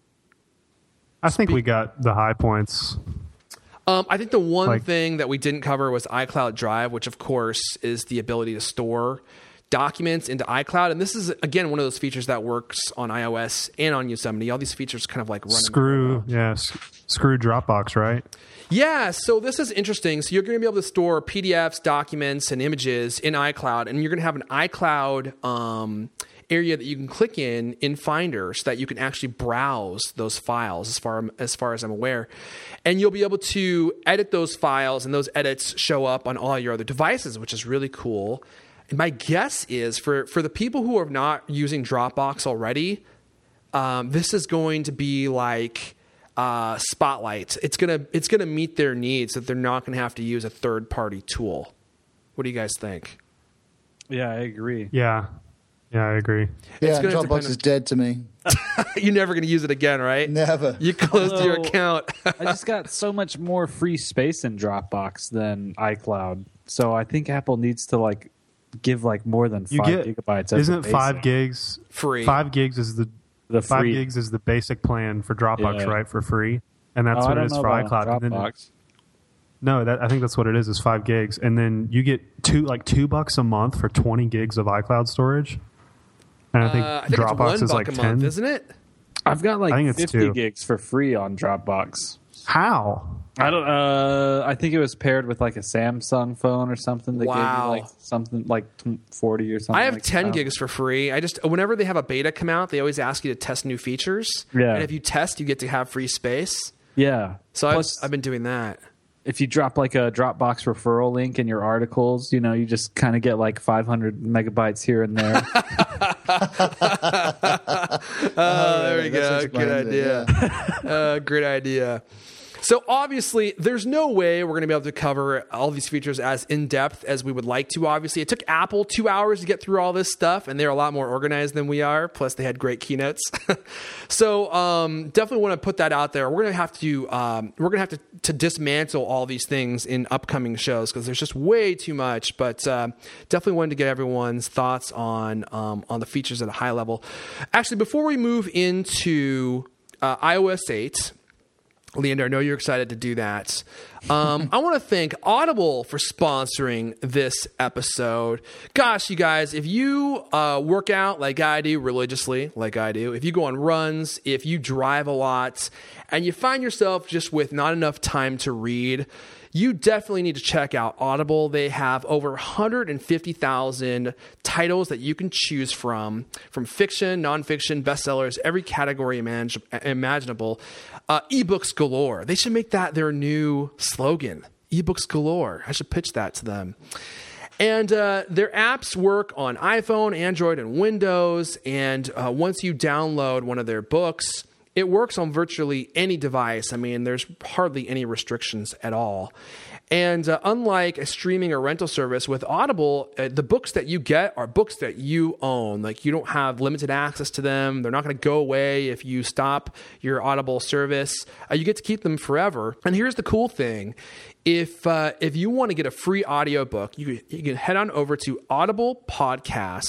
I think we got the high points. I think the one thing that we didn't cover was iCloud Drive, which of course is the ability to store documents into iCloud. And this is, again, one of those features that works on iOS and on Yosemite. All these features kind of like run. Screw Dropbox, right? Yeah, so this is interesting. So you're going to be able to store PDFs, documents, and images in iCloud, and you're going to have an iCloud area that you can click in Finder so that you can actually browse those files as far as I'm aware. And you'll be able to edit those files, and those edits show up on all your other devices, which is really cool. And my guess is for the people who are not using Dropbox already, this is going to be like Spotlight. It's gonna meet their needs, that they're not going to have to use a third-party tool. What do you guys think? Yeah, I agree. Yeah, I agree. Yeah, Dropbox is dead to me. You're never going to use it again, right? Never. You closed your account. I just got so much more free space in Dropbox than iCloud. So I think Apple needs to give more than 5 gigabytes. Isn't 5 gigs free? 5 gigs is the 5 gigs is the basic plan for Dropbox, right? For free, and that's what it is for iCloud. Dropbox. I think that's what it is 5 gigs, and then you get $2 a month for 20 gigs of iCloud storage. And I think Dropbox is like 10, month, isn't it? I've got I think it's 50 2 gigs for free on Dropbox. How? I don't. I think it was paired with like a Samsung phone or something. That gave you something like 40 or something. I have 10 gigs for free. Whenever they have a beta come out, they always ask you to test new features. Yeah. And if you test, you get to have free space. Yeah. So I've been doing that. If you drop like a Dropbox referral link in your articles, you just kind of get like 500 megabytes here and there. There we go. Good idea. Yeah. Great idea. So obviously, there's no way we're going to be able to cover all these features as in-depth as we would like to. Obviously, it took Apple 2 hours to get through all this stuff, and they're a lot more organized than we are. Plus, they had great keynotes. So definitely want to put that out there. We're going to have to dismantle all these things in upcoming shows because there's just way too much. But definitely wanted to get everyone's thoughts on the features at a high level. Actually, before we move into iOS 8. Leander, I know you're excited to do that. I want to thank Audible for sponsoring this episode. Gosh, you guys, if you work out like I do, religiously like I do, if you go on runs, if you drive a lot, and you find yourself just with not enough time to read, you definitely need to check out Audible. They have over 150,000 titles that you can choose from fiction, nonfiction, bestsellers, every category imaginable. Ebooks galore. They should make that their new slogan. Ebooks galore. I should pitch that to them. And their apps work on iPhone, Android, and Windows. And once you download one of their books, it works on virtually any device. I mean, there's hardly any restrictions at all. And unlike a streaming or rental service, with Audible, the books that you get are books that you own. Like, you don't have limited access to them. They're not going to go away if you stop your Audible service. You get to keep them forever. And here's the cool thing. If you want to get a free audiobook, you can head on over to audiblepodcast.com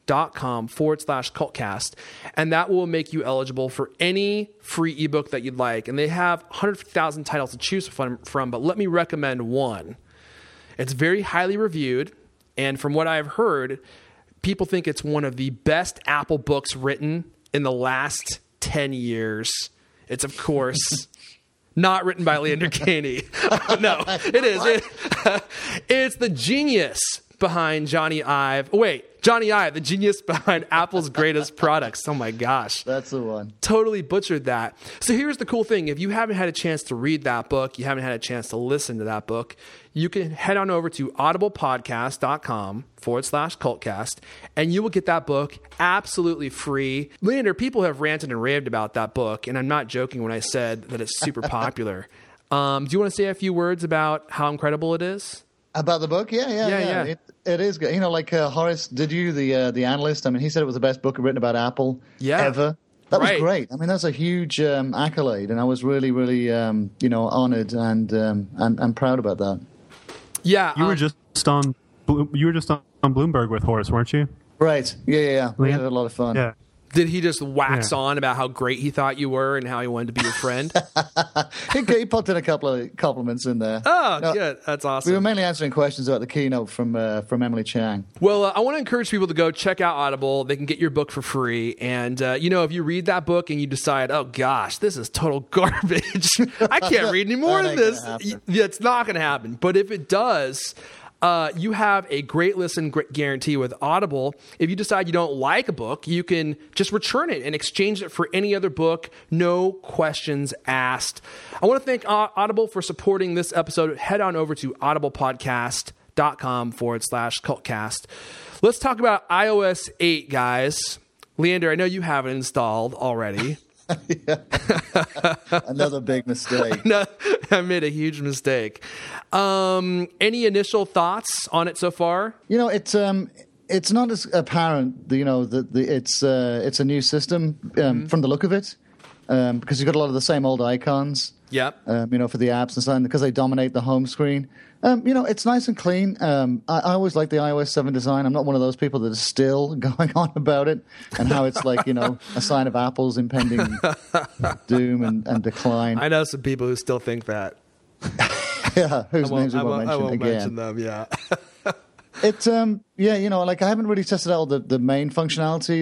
.com/cultcast, and that will make you eligible for any free ebook that you'd like. And they have 150,000 titles to choose from, but let me recommend one. It's very highly reviewed, and from what I've heard, people think it's one of the best Apple books written in the last 10 years. It's, of course, not written by Leander Caney. No, it is. It's the genius behind Johnny Ive. Wait, Johnny Ive, the genius behind Apple's greatest products. Oh my gosh. That's the one. Totally butchered that. So here's the cool thing. If you haven't had a chance to read that book, you haven't had a chance to listen to that book, you can head on over to audiblepodcast.com/cultcast, and you will get that book absolutely free. Leander, people have ranted and raved about that book, and I'm not joking when I said that it's super popular. Do you want to say a few words about how incredible it is? About the book? Yeah. It is good. You know, like Horace, did you, the analyst? I mean, he said it was the best book written about Apple ever. That was great. I mean, that's a huge accolade, and I was really, really, honored and proud about that. Yeah, you were just on Bloomberg with Horace, weren't you? Right. Yeah. We had a lot of fun. Yeah. Did he just wax on about how great he thought you were and how he wanted to be your friend? He put in a couple of compliments in there. Oh, good. That's awesome. We were mainly answering questions about the keynote from Emily Chang. Well, I want to encourage people to go check out Audible. They can get your book for free. And, if you read that book and you decide, oh, gosh, this is total garbage. I can't read any more than this. It's not going to happen. But if it does... you have a great listen guarantee with Audible. If you decide you don't like a book, you can just return it and exchange it for any other book. No questions asked. I want to thank Audible for supporting this episode. Head on over to audiblepodcast.com/cultcast. Let's talk about iOS 8, guys. Leander, I know you have it installed already. Another big mistake. No, I made a huge mistake. Any initial thoughts on it so far? It's not as apparent. It's a new system from the look of it, because you've got a lot of the same old icons. Yep. For the apps and stuff, because they dominate the home screen. It's nice and clean. I always like the iOS 7 design. I'm not one of those people that is still going on about it and how it's like, a sign of Apple's impending doom and decline. I know some people who still think that. Yeah, whose names we won't mention again. Mention them, yeah. It's I haven't really tested out the main functionality,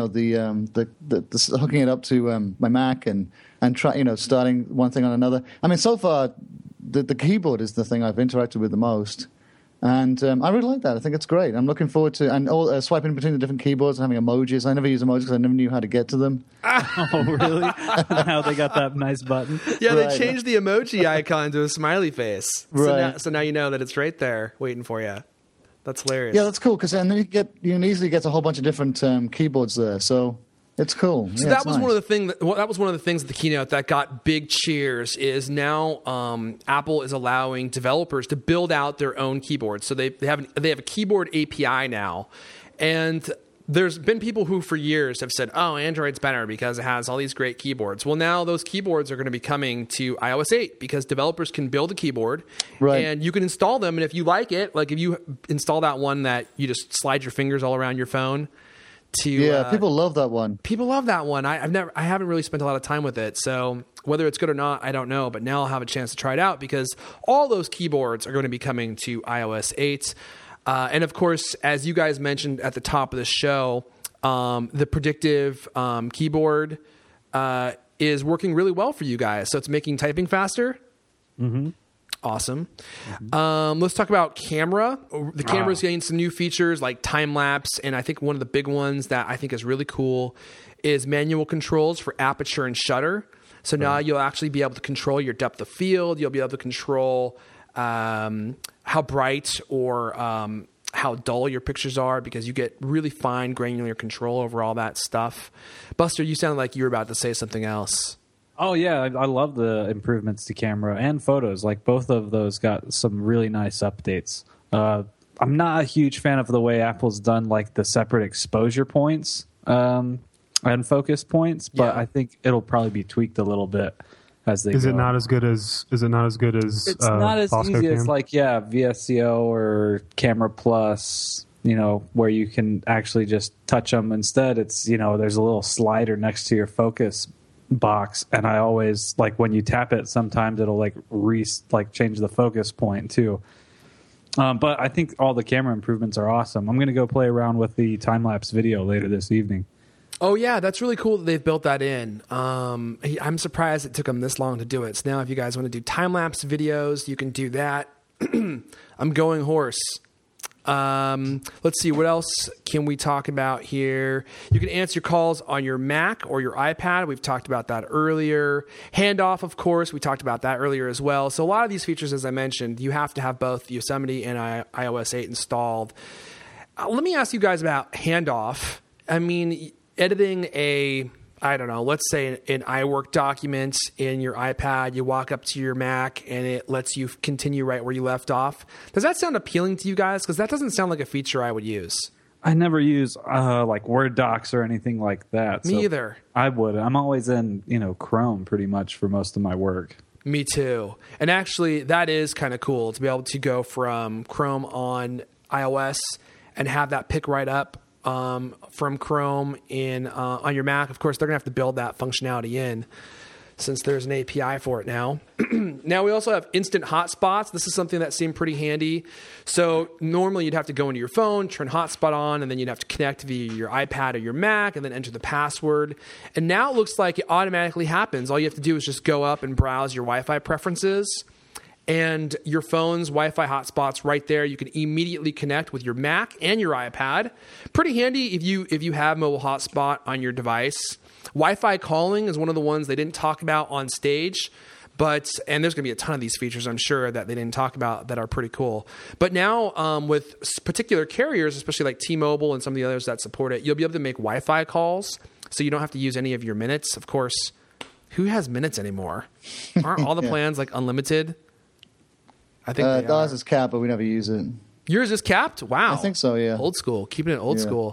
the hooking it up to my Mac and try starting one thing on another. I mean, so far the keyboard is the thing I've interacted with the most, and I really like that. I think it's great. I'm looking forward to swiping between the different keyboards and having emojis. I never use emojis because I never knew how to get to them. Oh, really? Now they got that nice button. Yeah, they changed the emoji icon to a smiley face. Right. So now you know that it's right there waiting for you. That's hilarious. Yeah, that's cool because then you can easily get a whole bunch of different keyboards there. So it's cool. So that was nice. One of the things at the keynote that got big cheers. Is now Apple is allowing developers to build out their own keyboards. So they have a keyboard API now, and there's been people who for years have said, oh, Android's better because it has all these great keyboards. Well, now those keyboards are going to be coming to iOS 8 because developers can build a keyboard and you can install them. And if you like it, like if you install that one that you just slide your fingers all around your phone people love that one. People love that one. I haven't really spent a lot of time with it. So whether it's good or not, I don't know. But now I'll have a chance to try it out because all those keyboards are going to be coming to iOS 8. And of course, as you guys mentioned at the top of the show, the predictive keyboard is working really well for you guys. So it's making typing faster. Mm-hmm. Awesome. Mm-hmm. Let's talk about camera. The camera is getting some new features like time lapse. And I think one of the big ones that I think is really cool is manual controls for aperture and shutter. So now you'll actually be able to control your depth of field. You'll be able to control how bright or how dull your pictures are because you get really fine granular control over all that stuff. Buster, you sounded like you were about to say something else. Oh, yeah. I love the improvements to camera and photos. Like both of those got some really nice updates. I'm not a huge fan of the way Apple's done like the separate exposure points and focus points, but I think it'll probably be tweaked a little bit. Is it not as good as? It's not as easy as like VSCO or Camera Plus. where you can actually just touch them. Instead, it's, there's a little slider next to your focus box, and I always, like, when you tap it, sometimes it'll change the focus point too. But I think all the camera improvements are awesome. I'm going to go play around with the time-lapse video later this evening. Oh, yeah, that's really cool that they've built that in. I'm surprised it took them this long to do it. So now if you guys want to do time-lapse videos, you can do that. I'm going hoarse. Let's see, what else can we talk about here? You can answer your calls on your Mac or your iPad. We've talked about that earlier. Handoff, of course, we talked about that earlier as well. So a lot of these features, as I mentioned, you have to have both Yosemite and iOS 8 installed. Let me ask you guys about Handoff. I mean, editing let's say an iWork document in your iPad, you walk up to your Mac and it lets you continue right where you left off. Does that sound appealing to you guys? Because that doesn't sound like a feature I would use. I never use like Word docs or anything like that. Me either. I would. I'm always in, Chrome pretty much for most of my work. Me too. And actually, that is kind of cool to be able to go from Chrome on iOS and have that pick right up from Chrome on your Mac. Of course, they're going to have to build that functionality in since there's an API for it now. Now we also have instant hotspots. This is something that seemed pretty handy. So normally you'd have to go into your phone, turn hotspot on, and then you'd have to connect via your iPad or your Mac and then enter the password. And now it looks like it automatically happens. All you have to do is just go up and browse your Wi-Fi preferences, and your phone's Wi-Fi hotspot's right there. You can immediately connect with your Mac and your iPad. Pretty handy if you have mobile hotspot on your device. Wi-Fi calling is one of the ones they didn't talk about on stage, and there's going to be a ton of these features, I'm sure, that they didn't talk about that are pretty cool. But now with particular carriers, especially like T-Mobile and some of the others that support it, you'll be able to make Wi-Fi calls, so you don't have to use any of your minutes. Of course, who has minutes anymore? Aren't all the plans like unlimited? I think ours is capped, but we never use it. Yours is capped? Wow. I think so, yeah. Old school. Keeping it old school.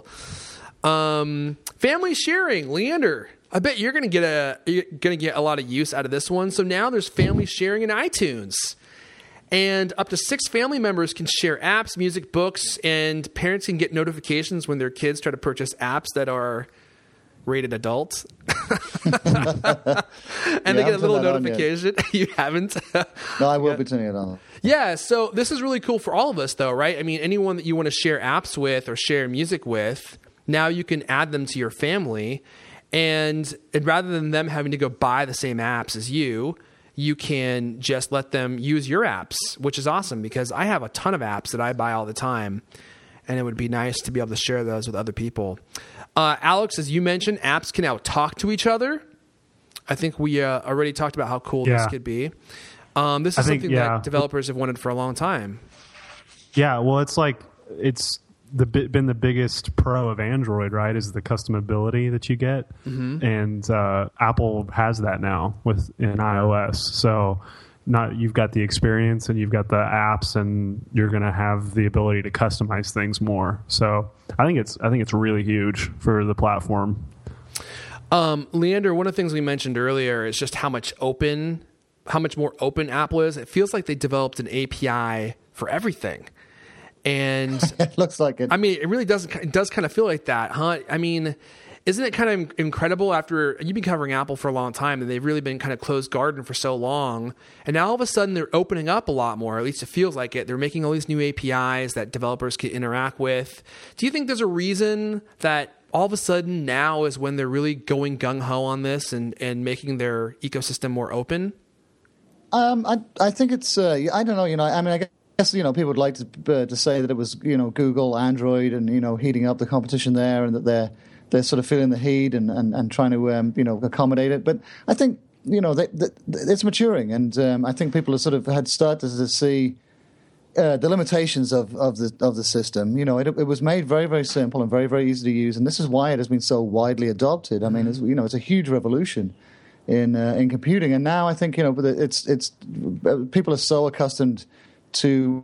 Family sharing. Leander, I bet you're going to get a lot of use out of this one. So now there's family sharing in iTunes. And up to 6 family members can share apps, music, books, and parents can get notifications when their kids try to purchase apps that are rated adult. And they get a little notification. You haven't? No, I will be turning it on. Yeah, so this is really cool for all of us, though, right? I mean, anyone that you want to share apps with or share music with, now you can add them to your family. And rather than them having to go buy the same apps as you can just let them use your apps, which is awesome because I have a ton of apps that I buy all the time, and it would be nice to be able to share those with other people. Alex, as you mentioned, apps can now talk to each other. I think we already talked about how cool this could be. This is something that developers have wanted for a long time. Yeah, well, it's been the biggest pro of Android, right? Is the customability that you get, and Apple has that now in iOS. So you've got the experience and you've got the apps, and you're going to have the ability to customize things more. So I think it's really huge for the platform. Leander, one of the things we mentioned earlier is just how much more open Apple is. It feels like they developed an API for everything. And it looks like it. I mean, it really does kind of feel like that, huh? I mean, isn't it kind of incredible after you've been covering Apple for a long time and they've really been kind of closed garden for so long, and now all of a sudden they're opening up a lot more, at least it feels like it. They're making all these new APIs that developers can interact with. Do you think there's a reason that all of a sudden now is when they're really going gung-ho on this and making their ecosystem more open? I think it's, I don't know, I mean, I guess, people would like to say that it was, Google, Android, and, heating up the competition there, and that they're sort of feeling the heat and trying to, accommodate it. But I think, it's maturing, and I think people have sort of had started to see the limitations of the system. It was made very, very simple and very, very easy to use, and this is why it has been so widely adopted. I mean, it's a huge revolution in computing, and now I think it's people are so accustomed to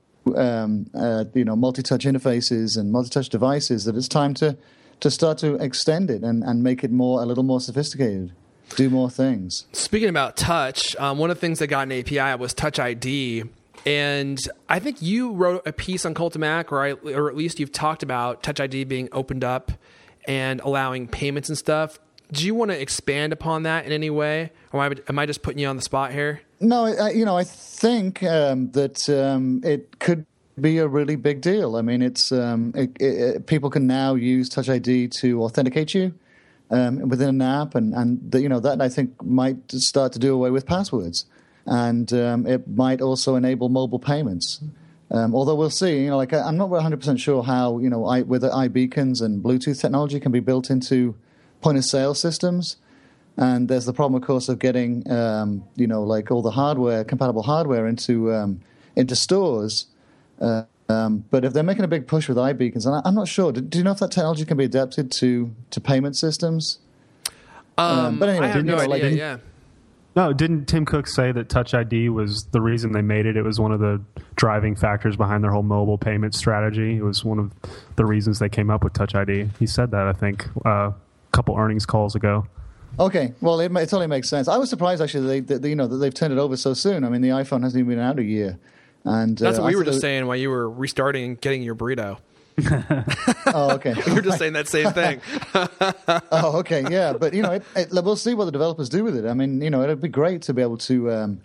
multi-touch interfaces and multi-touch devices that it's time to start to extend it and make it a little more sophisticated, do more things. Speaking about touch, one of the things that got an API was Touch ID. And I think you wrote a piece on Cult of Mac, or at least you've talked about Touch ID being opened up and allowing payments and stuff. Do you want to expand upon that in any way? Or am I just putting you on the spot here? No, I think that it could be a really big deal. I mean, it's people can now use Touch ID to authenticate you within an app, and that I think might start to do away with passwords. And it might also enable mobile payments. Although we'll see, I'm not 100% sure how, whether iBeacons and Bluetooth technology can be built into point-of-sale systems. And there's the problem, of course, of getting, all the compatible hardware into stores. But if they're making a big push with iBeacons, and I'm not sure, do you know if that technology can be adapted to payment systems? But anyway, I have no idea, yeah. No, didn't Tim Cook say that Touch ID was the reason they made it? It was one of the driving factors behind their whole mobile payment strategy. It was one of the reasons they came up with Touch ID. He said that, I think, a couple earnings calls ago. Okay, well, it totally makes sense. I was surprised, actually, that they've turned it over so soon. I mean, the iPhone hasn't even been out a year. And that's what we were just saying while you were restarting and getting your burrito. Oh, okay. We were just saying that same thing. Oh, okay, yeah. But, we'll see what the developers do with it. I mean, it'd be great to be able to,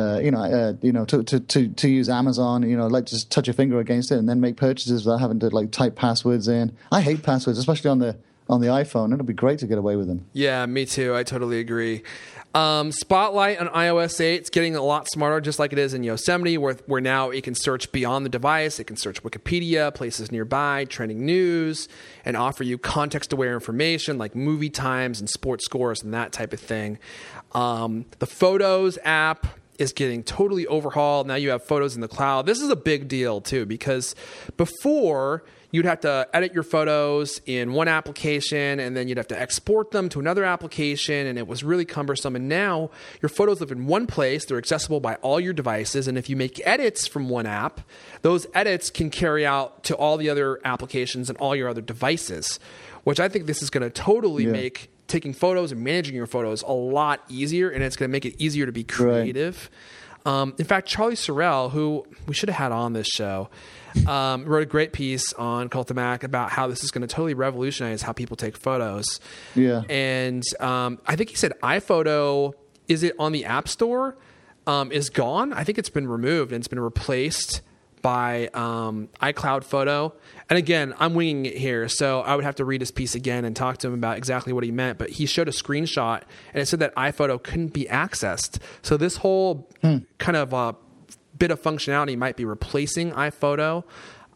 to use Amazon, just touch your finger against it and then make purchases without having to, type passwords in. I hate passwords, especially on the iPhone. It'll be great to get away with them. Yeah, me too. I totally agree. Spotlight on iOS 8, it's getting a lot smarter, just like it is in Yosemite, where now it can search beyond the device. It can search Wikipedia, places nearby, trending news, and offer you context-aware information like movie times and sports scores and that type of thing. The Photos app is getting totally overhauled. Now you have photos in the cloud. This is a big deal, too, because before you'd have to edit your photos in one application, and then you'd have to export them to another application, and it was really cumbersome. And now your photos live in one place. They're accessible by all your devices, and if you make edits from one app, those edits can carry out to all the other applications and all your other devices, which I think this is going to totally make taking photos and managing your photos a lot easier, and it's going to make it easier to be creative. Right. In fact, Charlie Sorrell, who we should have had on this show, wrote a great piece on Cult of Mac about how this is going to totally revolutionize how people take photos. Yeah. And I think he said iPhoto, is it on the App Store, is gone. I think it's been removed and it's been replaced by iCloud Photo. And again, I'm winging it here, so I would have to read his piece again and talk to him about exactly what he meant. But he showed a screenshot, and it said that iPhoto couldn't be accessed. So this whole kind of bit of functionality might be replacing iPhoto.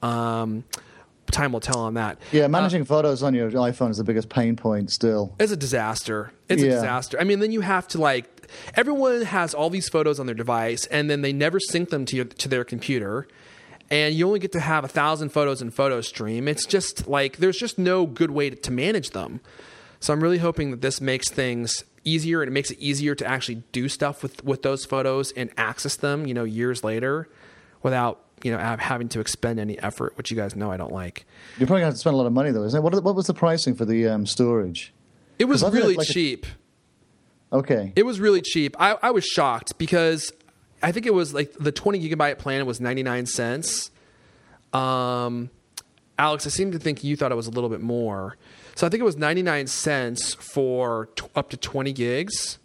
Time will tell on that. Yeah, managing photos on your iPhone is the biggest pain point still. It's a disaster. It's a disaster. I mean, then you have to everyone has all these photos on their device, and then they never sync them to their computer. And you only get to have 1,000 photos in PhotoStream. It's just there's just no good way to manage them. So I'm really hoping that this makes things easier, and it makes it easier to actually do stuff with those photos and access them, years later without, having to expend any effort, which you guys know I don't like. You're probably going to have to spend a lot of money, though, isn't it? What was the pricing for the storage? It was really cheap. Okay. It was really cheap. I was shocked because I think it was the 20 gigabyte plan was 99 cents. Alex, I seem to think you thought it was a little bit more. So I think it was 99 cents for up to 20 gigs.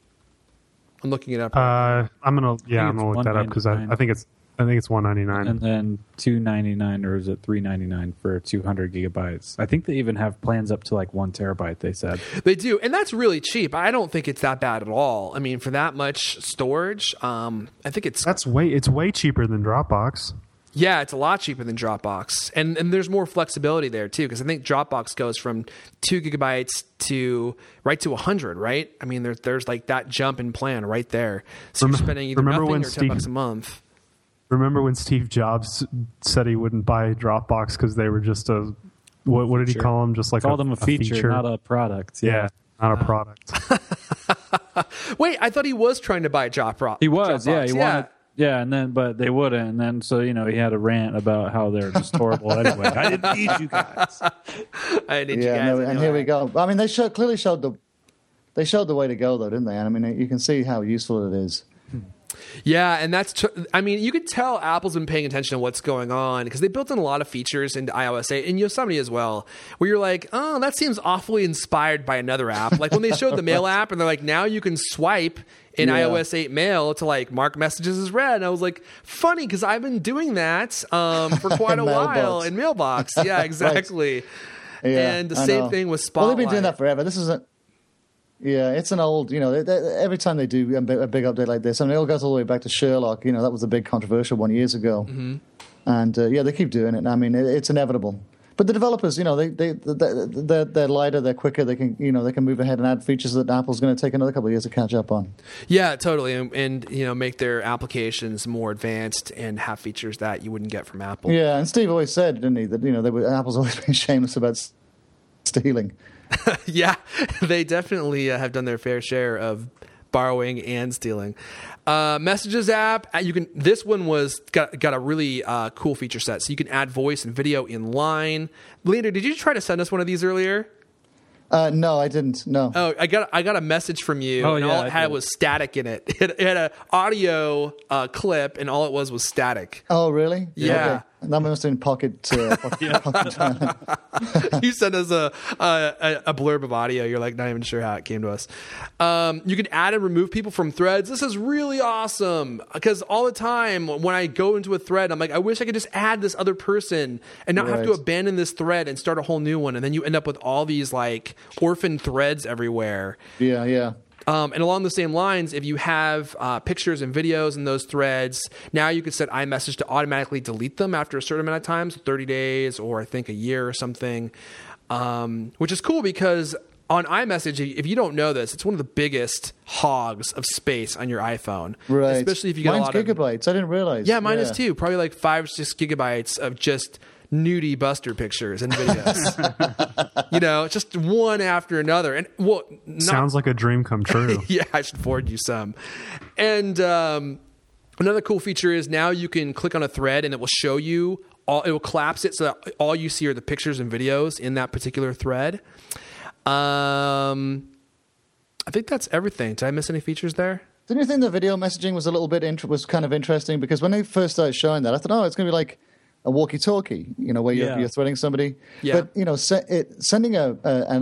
I'm looking it up. I'm gonna look that up because I think it's $199 and then $299, or is it $399 for 200 gigabytes? I think they even have plans up to 1 terabyte. They said they do, and that's really cheap. I don't think it's that bad at all. I mean, for that much storage, I think it's way cheaper than Dropbox. Yeah, it's a lot cheaper than Dropbox, and there's more flexibility there too, because I think Dropbox goes from 2 gigabytes to 100, right? I mean, there's that jump in plan right there. So you're spending either nothing or $10 a month. Remember when Steve Jobs said he wouldn't buy Dropbox because they were just what did he call them? Just called them a feature, not a product. Yeah, not a product. Wait, I thought he was trying to buy Dropbox. He was, Dropbox. He wanted. Yeah, but they wouldn't, and then so he had a rant about how they're just horrible anyway. I didn't need you guys. I didn't need you guys. And here we go. I mean, they clearly showed the way to go, though, didn't they? And I mean, you can see how useful it is. Yeah, and I mean, you could tell Apple's been paying attention to what's going on because they built in a lot of features into iOS 8 and Yosemite as well, where you're like, oh, that seems awfully inspired by another app. Like when they showed the Mail app and they're like, now you can swipe in iOS 8 Mail to like mark messages as read. And I was like, funny, because I've been doing that for quite a while in Mailbox. Yeah, exactly. Right. Yeah, and the same thing with Spotlight. Well, they've been doing that forever. This isn't. Yeah, it's an old, every time they do a big update like this, and it all goes all the way back to Sherlock, that was a big controversial one years ago. Mm-hmm. And they keep doing it. I mean, it's inevitable. But the developers, they're lighter, they're quicker, they can move ahead and add features that Apple's going to take another couple of years to catch up on. Yeah, totally. And make their applications more advanced and have features that you wouldn't get from Apple. Yeah, and Steve always said, didn't he, that, Apple's always been shameless about stealing. Yeah, they definitely have done their fair share of borrowing and stealing. Messages app, this one got a really cool feature set, so you can add voice and video in line. Leander, did you try to send us one of these earlier? No, I didn't. No. Oh, I got a message from you, and yeah, all it had was static in it. It had an audio clip, and all it was static. Oh, really? Yeah. Okay. That must have been pocket. You sent us a blurb of audio. You're like not even sure how it came to us. You can add and remove people from threads. This is really awesome because all the time when I go into a thread, I'm like, I wish I could just add this other person and not have to abandon this thread and start a whole new one. And then you end up with all these like orphan threads everywhere. Yeah, yeah. And along the same lines, if you have pictures and videos in those threads, now you can set iMessage to automatically delete them after a certain amount of time, so 30 days or I think a year or something, which is cool because on iMessage, if you don't know this, it's one of the biggest hogs of space on your iPhone. Right. Especially if you get Mine's a lot of gigabytes. I didn't realize. Yeah, mine is too. Probably like 5 or 6 gigabytes of just nudie Buster pictures and videos. Just one after another. And sounds like a dream come true. Yeah, I should forward you some. And another cool feature is now you can click on a thread and it will show you it will collapse it so that all you see are the pictures and videos in that particular thread. I think that's everything. Did I miss any features there? Didn't you think the video messaging was a little bit was kind of interesting? Because when they first started showing that, I thought, it's going to be like a walkie-talkie, where you're threading somebody. Yeah. But sending a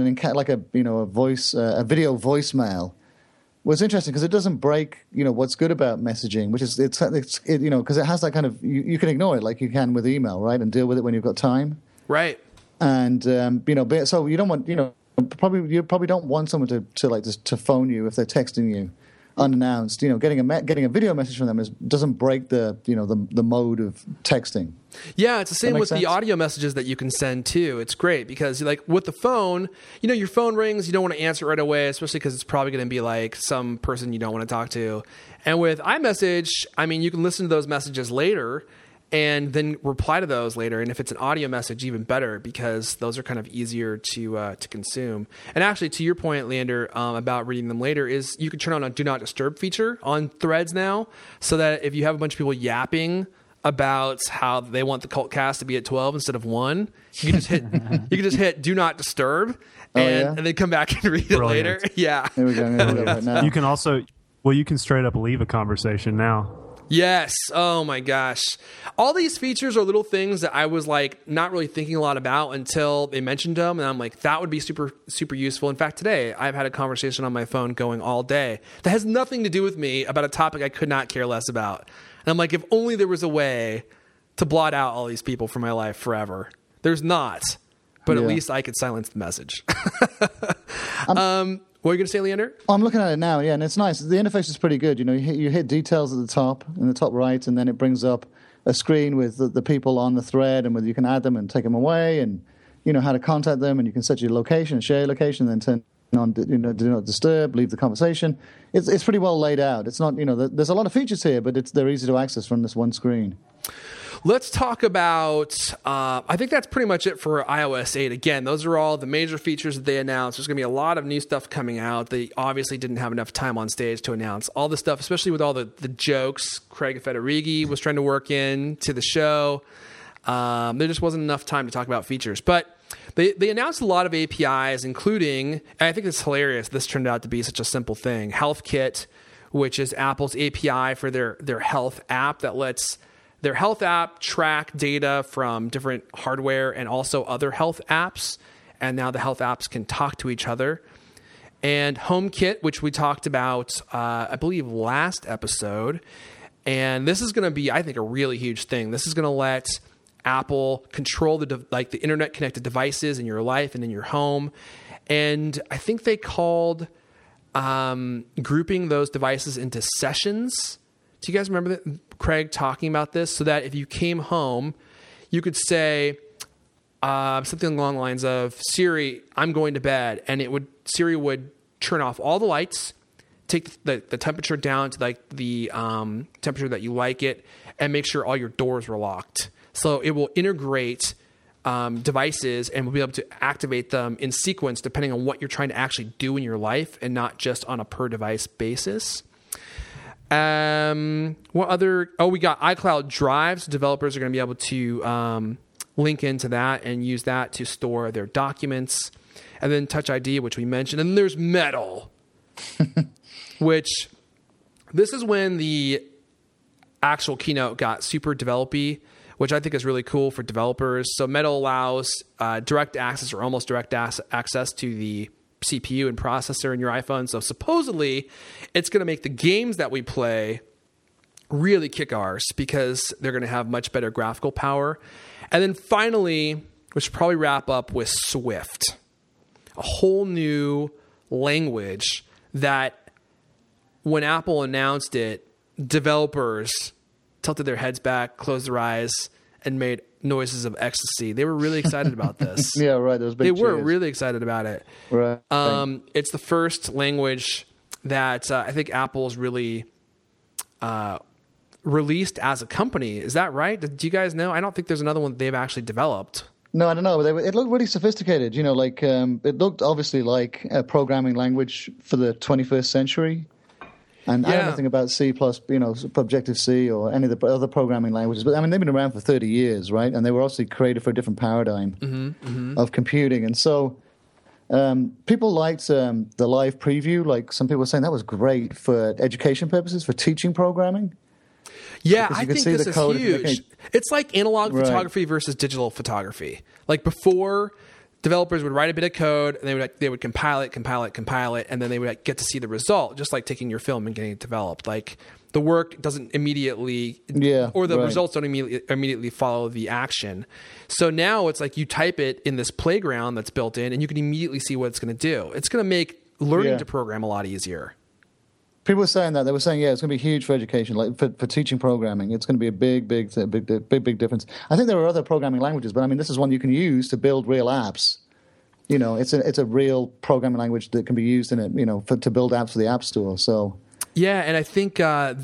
video voicemail was interesting because it doesn't break what's good about messaging, which is because it has that kind of you can ignore it like you can with email, right, and deal with it when you've got time, right? And so you don't want you probably don't want someone to phone you if they're texting you unannounced. Getting a video message from them doesn't break the mode of texting. Yeah, it's the same with sense? the audio messages that you can send too. It's great because like with the phone, your phone rings, you don't want to answer right away, especially because it's probably going to be like some person you don't want to talk to. And with iMessage, you can listen to those messages later and then reply to those later. And if it's an audio message, even better because those are kind of easier to consume. And actually, to your point, Leander, about reading them later, is you can turn on a Do Not Disturb feature on Threads now, so that if you have a bunch of people yapping about how they want the Cultcast to be at 12 instead of 1, you can just hit Do Not Disturb and then come back and read it later. Yeah. There we go. Right now. You can also, you can straight up leave a conversation now. Yes. Oh my gosh. All these features are little things that I was like not really thinking a lot about until they mentioned them. And I'm like, that would be super, super useful. In fact, today I've had a conversation on my phone going all day that has nothing to do with me about a topic I could not care less about. And I'm like, if only there was a way to blot out all these people from my life forever. There's not. But at least I could silence the message. What are you going to say, Leander? I'm looking at it now, and it's nice. The interface is pretty good. You hit details at the top, in the top right, and then it brings up a screen with the people on the thread and whether you can add them and take them away and, how to contact them, and you can set your location, share your location, then turn on, Do Not Disturb, leave the conversation. It's pretty well laid out. It's not, there's a lot of features here, but they're easy to access from this one screen. Let's talk about, I think that's pretty much it for iOS 8. Again, those are all the major features that they announced. There's going to be a lot of new stuff coming out. They obviously didn't have enough time on stage to announce all the stuff, especially with all the jokes Craig Federighi was trying to work in to the show. There just wasn't enough time to talk about features. But they announced a lot of APIs, including, and I think it's hilarious, this turned out to be such a simple thing, HealthKit, which is Apple's API for their health app that lets their health app track data from different hardware and also other health apps. And now the health apps can talk to each other. And HomeKit, which we talked about, I believe, last episode. And this is going to be, I think, a really huge thing. This is going to let Apple control the internet-connected devices in your life and in your home. And I think they called grouping those devices into sessions. Do you guys remember Craig talking about this? So that if you came home, you could say something along the lines of, Siri, I'm going to bed. And Siri would turn off all the lights, take the temperature down to like the temperature that you like it, and make sure all your doors were locked. So it will integrate devices and we'll be able to activate them in sequence depending on what you're trying to actually do in your life and not just on a per device basis. What other? Oh, we got iCloud Drives. Developers are going to be able to link into that and use that to store their documents. And then Touch ID, which we mentioned. And then there's Metal, which this is when the actual keynote got super developy, which I think is really cool for developers. So Metal allows direct access or almost direct access to the CPU and processor in your iPhone. So supposedly it's going to make the games that we play really kick arse because they're going to have much better graphical power. And then finally, we should probably wrap up with Swift, a whole new language that when Apple announced it, developers tilted their heads back, closed their eyes, and made noises of ecstasy. They were really excited about this. Yeah, right. Those big They were really excited about it. Right. It's the first language that I think Apple's really released as a company. Is that right? Do you guys know? I don't think there's another one that they've actually developed. No, I don't know. It looked really sophisticated. You know, like it looked obviously like a programming language for the 21st century. And I don't know anything about C++, Objective-C or any of the other programming languages. But, I mean, they've been around for 30 years, right? And they were obviously created for a different paradigm of computing. And so people liked the live preview. Like some people were saying that was great for education purposes, for teaching programming. Yeah, I think this is huge. It's like analog photography versus digital photography. Like before, developers would write a bit of code and they would compile it, and then they would get to see the result, just like taking your film and getting it developed. Like the work doesn't immediately, results don't immediately follow the action. So now it's like you type it in this playground that's built in, and you can immediately see what it's going to do. It's going to make learning to program a lot easier. People were saying that. They were saying, it's going to be huge for education, like for teaching programming. It's going to be a big difference. I think there are other programming languages, but I mean, this is one you can use to build real apps. You know, it's a real programming language that can be used in it, to build apps for the App Store. So, yeah, and I think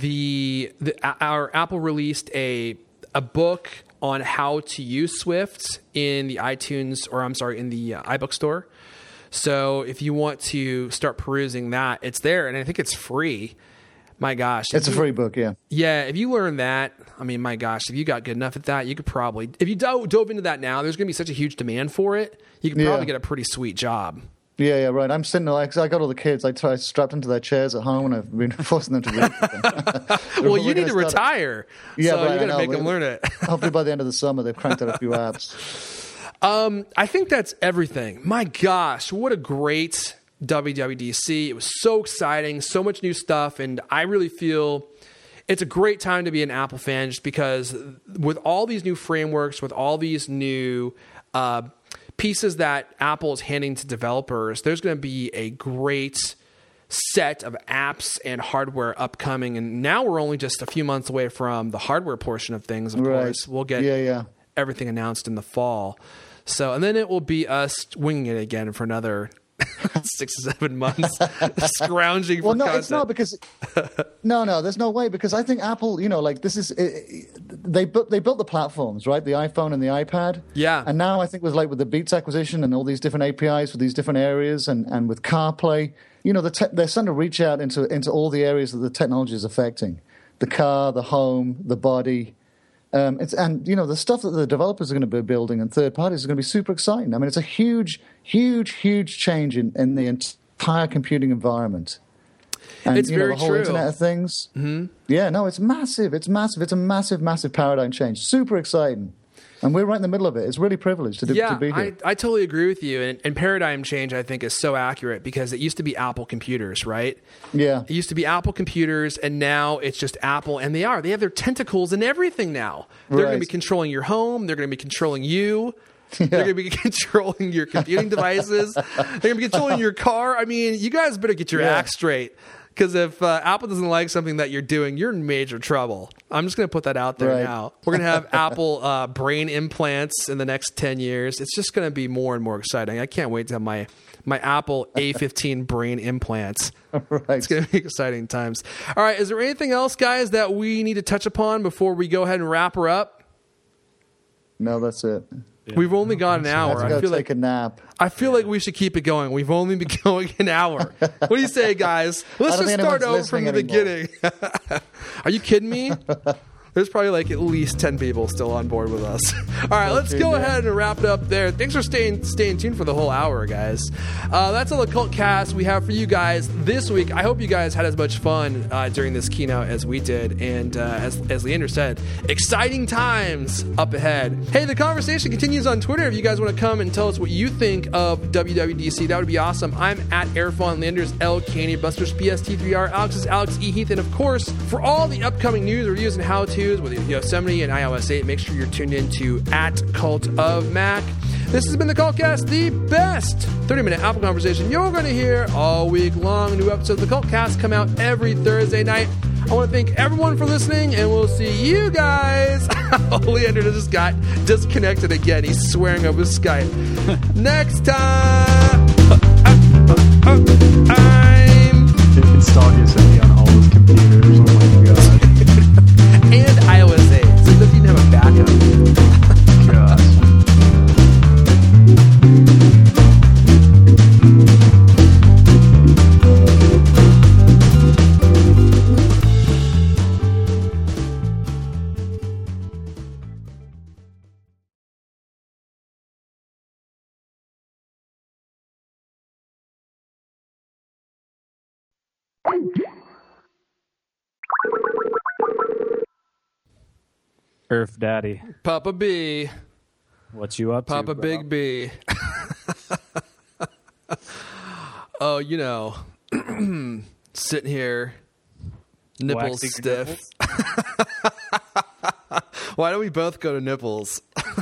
our Apple released a book on how to use Swift in the in the iBook store. So if you want to start perusing that, it's there, and I think it's free. My gosh. It's a free book, yeah. Yeah, if you learn that, I mean, my gosh, if you got good enough at that, you could probably, if you dove into that now, there's going to be such a huge demand for it, you could probably get a pretty sweet job. Yeah, right. I'm sitting there, I got all the kids, I strapped into their chairs at home, and I've been forcing them to read it. Well, you need to retire, so you got to make them learn it. Hopefully by the end of the summer, they've cranked out a few apps. I think that's everything. My gosh, what a great WWDC. It was so exciting, so much new stuff, and I really feel it's a great time to be an Apple fan just because with all these new frameworks, with all these new pieces that Apple is handing to developers, there's going to be a great set of apps and hardware upcoming, and now we're only just a few months away from the hardware portion of things. Of course, we'll get everything announced in the fall. So, and then it will be us winging it again for another 6 or 7 months, scrounging for content. Well, no, it's not because no, there's no way, because I think Apple, this is they built the platforms, right? The iPhone and the iPad. Yeah. And now I think with the Beats acquisition and all these different APIs for these different areas, and with CarPlay, they're starting to reach out into all the areas that the technology is affecting: the car, the home, the body. The stuff that the developers are going to be building and third parties is going to be super exciting. I mean, it's a huge, huge, huge change in the entire computing environment. And It's very the whole true. Internet of Things. Mm-hmm. Yeah, no, it's massive. It's massive. It's a massive, massive paradigm change. Super exciting. And we're right in the middle of it. It's really privileged to be here. I totally agree with you. And paradigm change, I think, is so accurate because it used to be Apple computers, right? Yeah. It used to be Apple computers, and now it's just Apple. And they have their tentacles in everything now. They're going to be controlling your home. They're going to be controlling you. Yeah. They're going to be controlling your computing devices. They're going to be controlling your car. I mean, you guys better get your act straight. Because if Apple doesn't like something that you're doing, you're in major trouble. I'm just going to put that out there now. We're going to have Apple brain implants in the next 10 years. It's just going to be more and more exciting. I can't wait to have my Apple A15 brain implants. Right. It's going to be exciting times. All right. Is there anything else, guys, that we need to touch upon before we go ahead and wrap her up? No, that's it. Yeah. We've only got an hour. I have to go take a nap. I feel like we should keep it going. We've only been going an hour. What do you say, guys? Let's just start over from the beginning. Are you kidding me? There's probably like at least 10 people still on board with us. All right, let's go ahead and wrap it up there. Thanks for staying tuned for the whole hour, guys. That's all the Cult Cast we have for you guys this week. I hope you guys had as much fun during this keynote as we did. And as Leander said, exciting times up ahead. Hey, the conversation continues on Twitter. If you guys want to come and tell us what you think of WWDC, that would be awesome. I'm at Airfon, Leander's L. Caney, Buster's PST3R, Alex is Alex E. Heath. And of course, for all the upcoming news, reviews, and how-tos with Yosemite and iOS 8, make sure you're tuned in to @CultOfMac. This has been the Cultcast, the best 30-minute Apple conversation you're going to hear all week long. New episodes of the Cultcast come out every Thursday night. I want to thank everyone for listening, and we'll see you guys. Leander just got disconnected again. He's swearing over Skype. Next time, I'm install Yosemite on all his computers. Oh my god. And iOS 8. So it doesn't even have a backup. Gosh. Earth Daddy, Papa B. what you up to, Papa bro? Big B. Oh, sitting here, nipples Waxing stiff. nipples? Why don't we both go to nipples?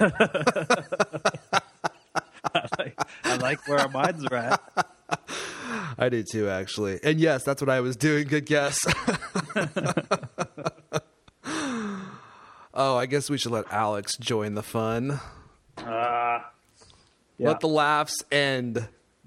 I like where our minds are at. I do too, actually. And yes, that's what I was doing. Good guess. Oh, I guess we should let Alex join the fun. Yeah. Let the laughs end.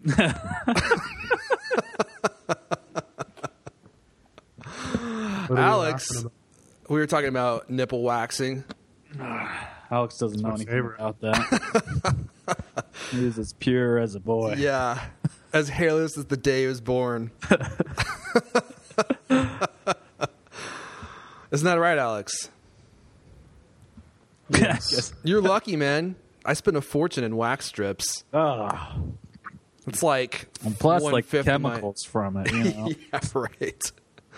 Alex, we were talking about nipple waxing. Alex doesn't know my anything favorite. about that. He's as pure as a boy. Yeah, as hairless as the day he was born. Isn't that right, Alex? Yes. You're lucky, man. I spent a fortune in wax strips. Oh. It's like And plus, like 1/5 of my- chemicals from it. You know? Yeah, right.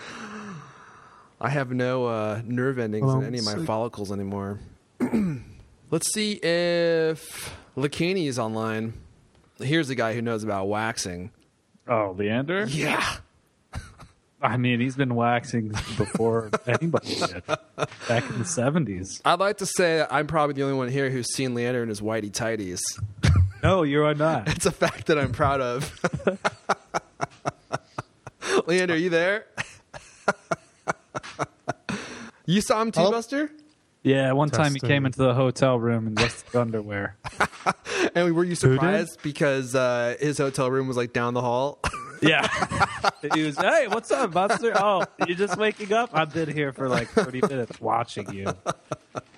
I have no nerve endings in any of my follicles anymore. Let's see if Lakini is online. Here's the guy who knows about waxing. Oh, Leander? Yeah. I mean, he's been waxing before anybody did. Back in the 70s. I'd like to say that I'm probably the only one here who's seen Leander in his whitey tighties. No, you are not. It's a fact that I'm proud of. Leander, are you there? You saw him too, Oh. Buster? Yeah, one time he Testing. came into the hotel room in just underwear. And were you surprised because his hotel room was like down the hall? Yeah. He was, hey, what's up, Buster? Oh, you just waking up? I've been here for like 30 minutes watching you.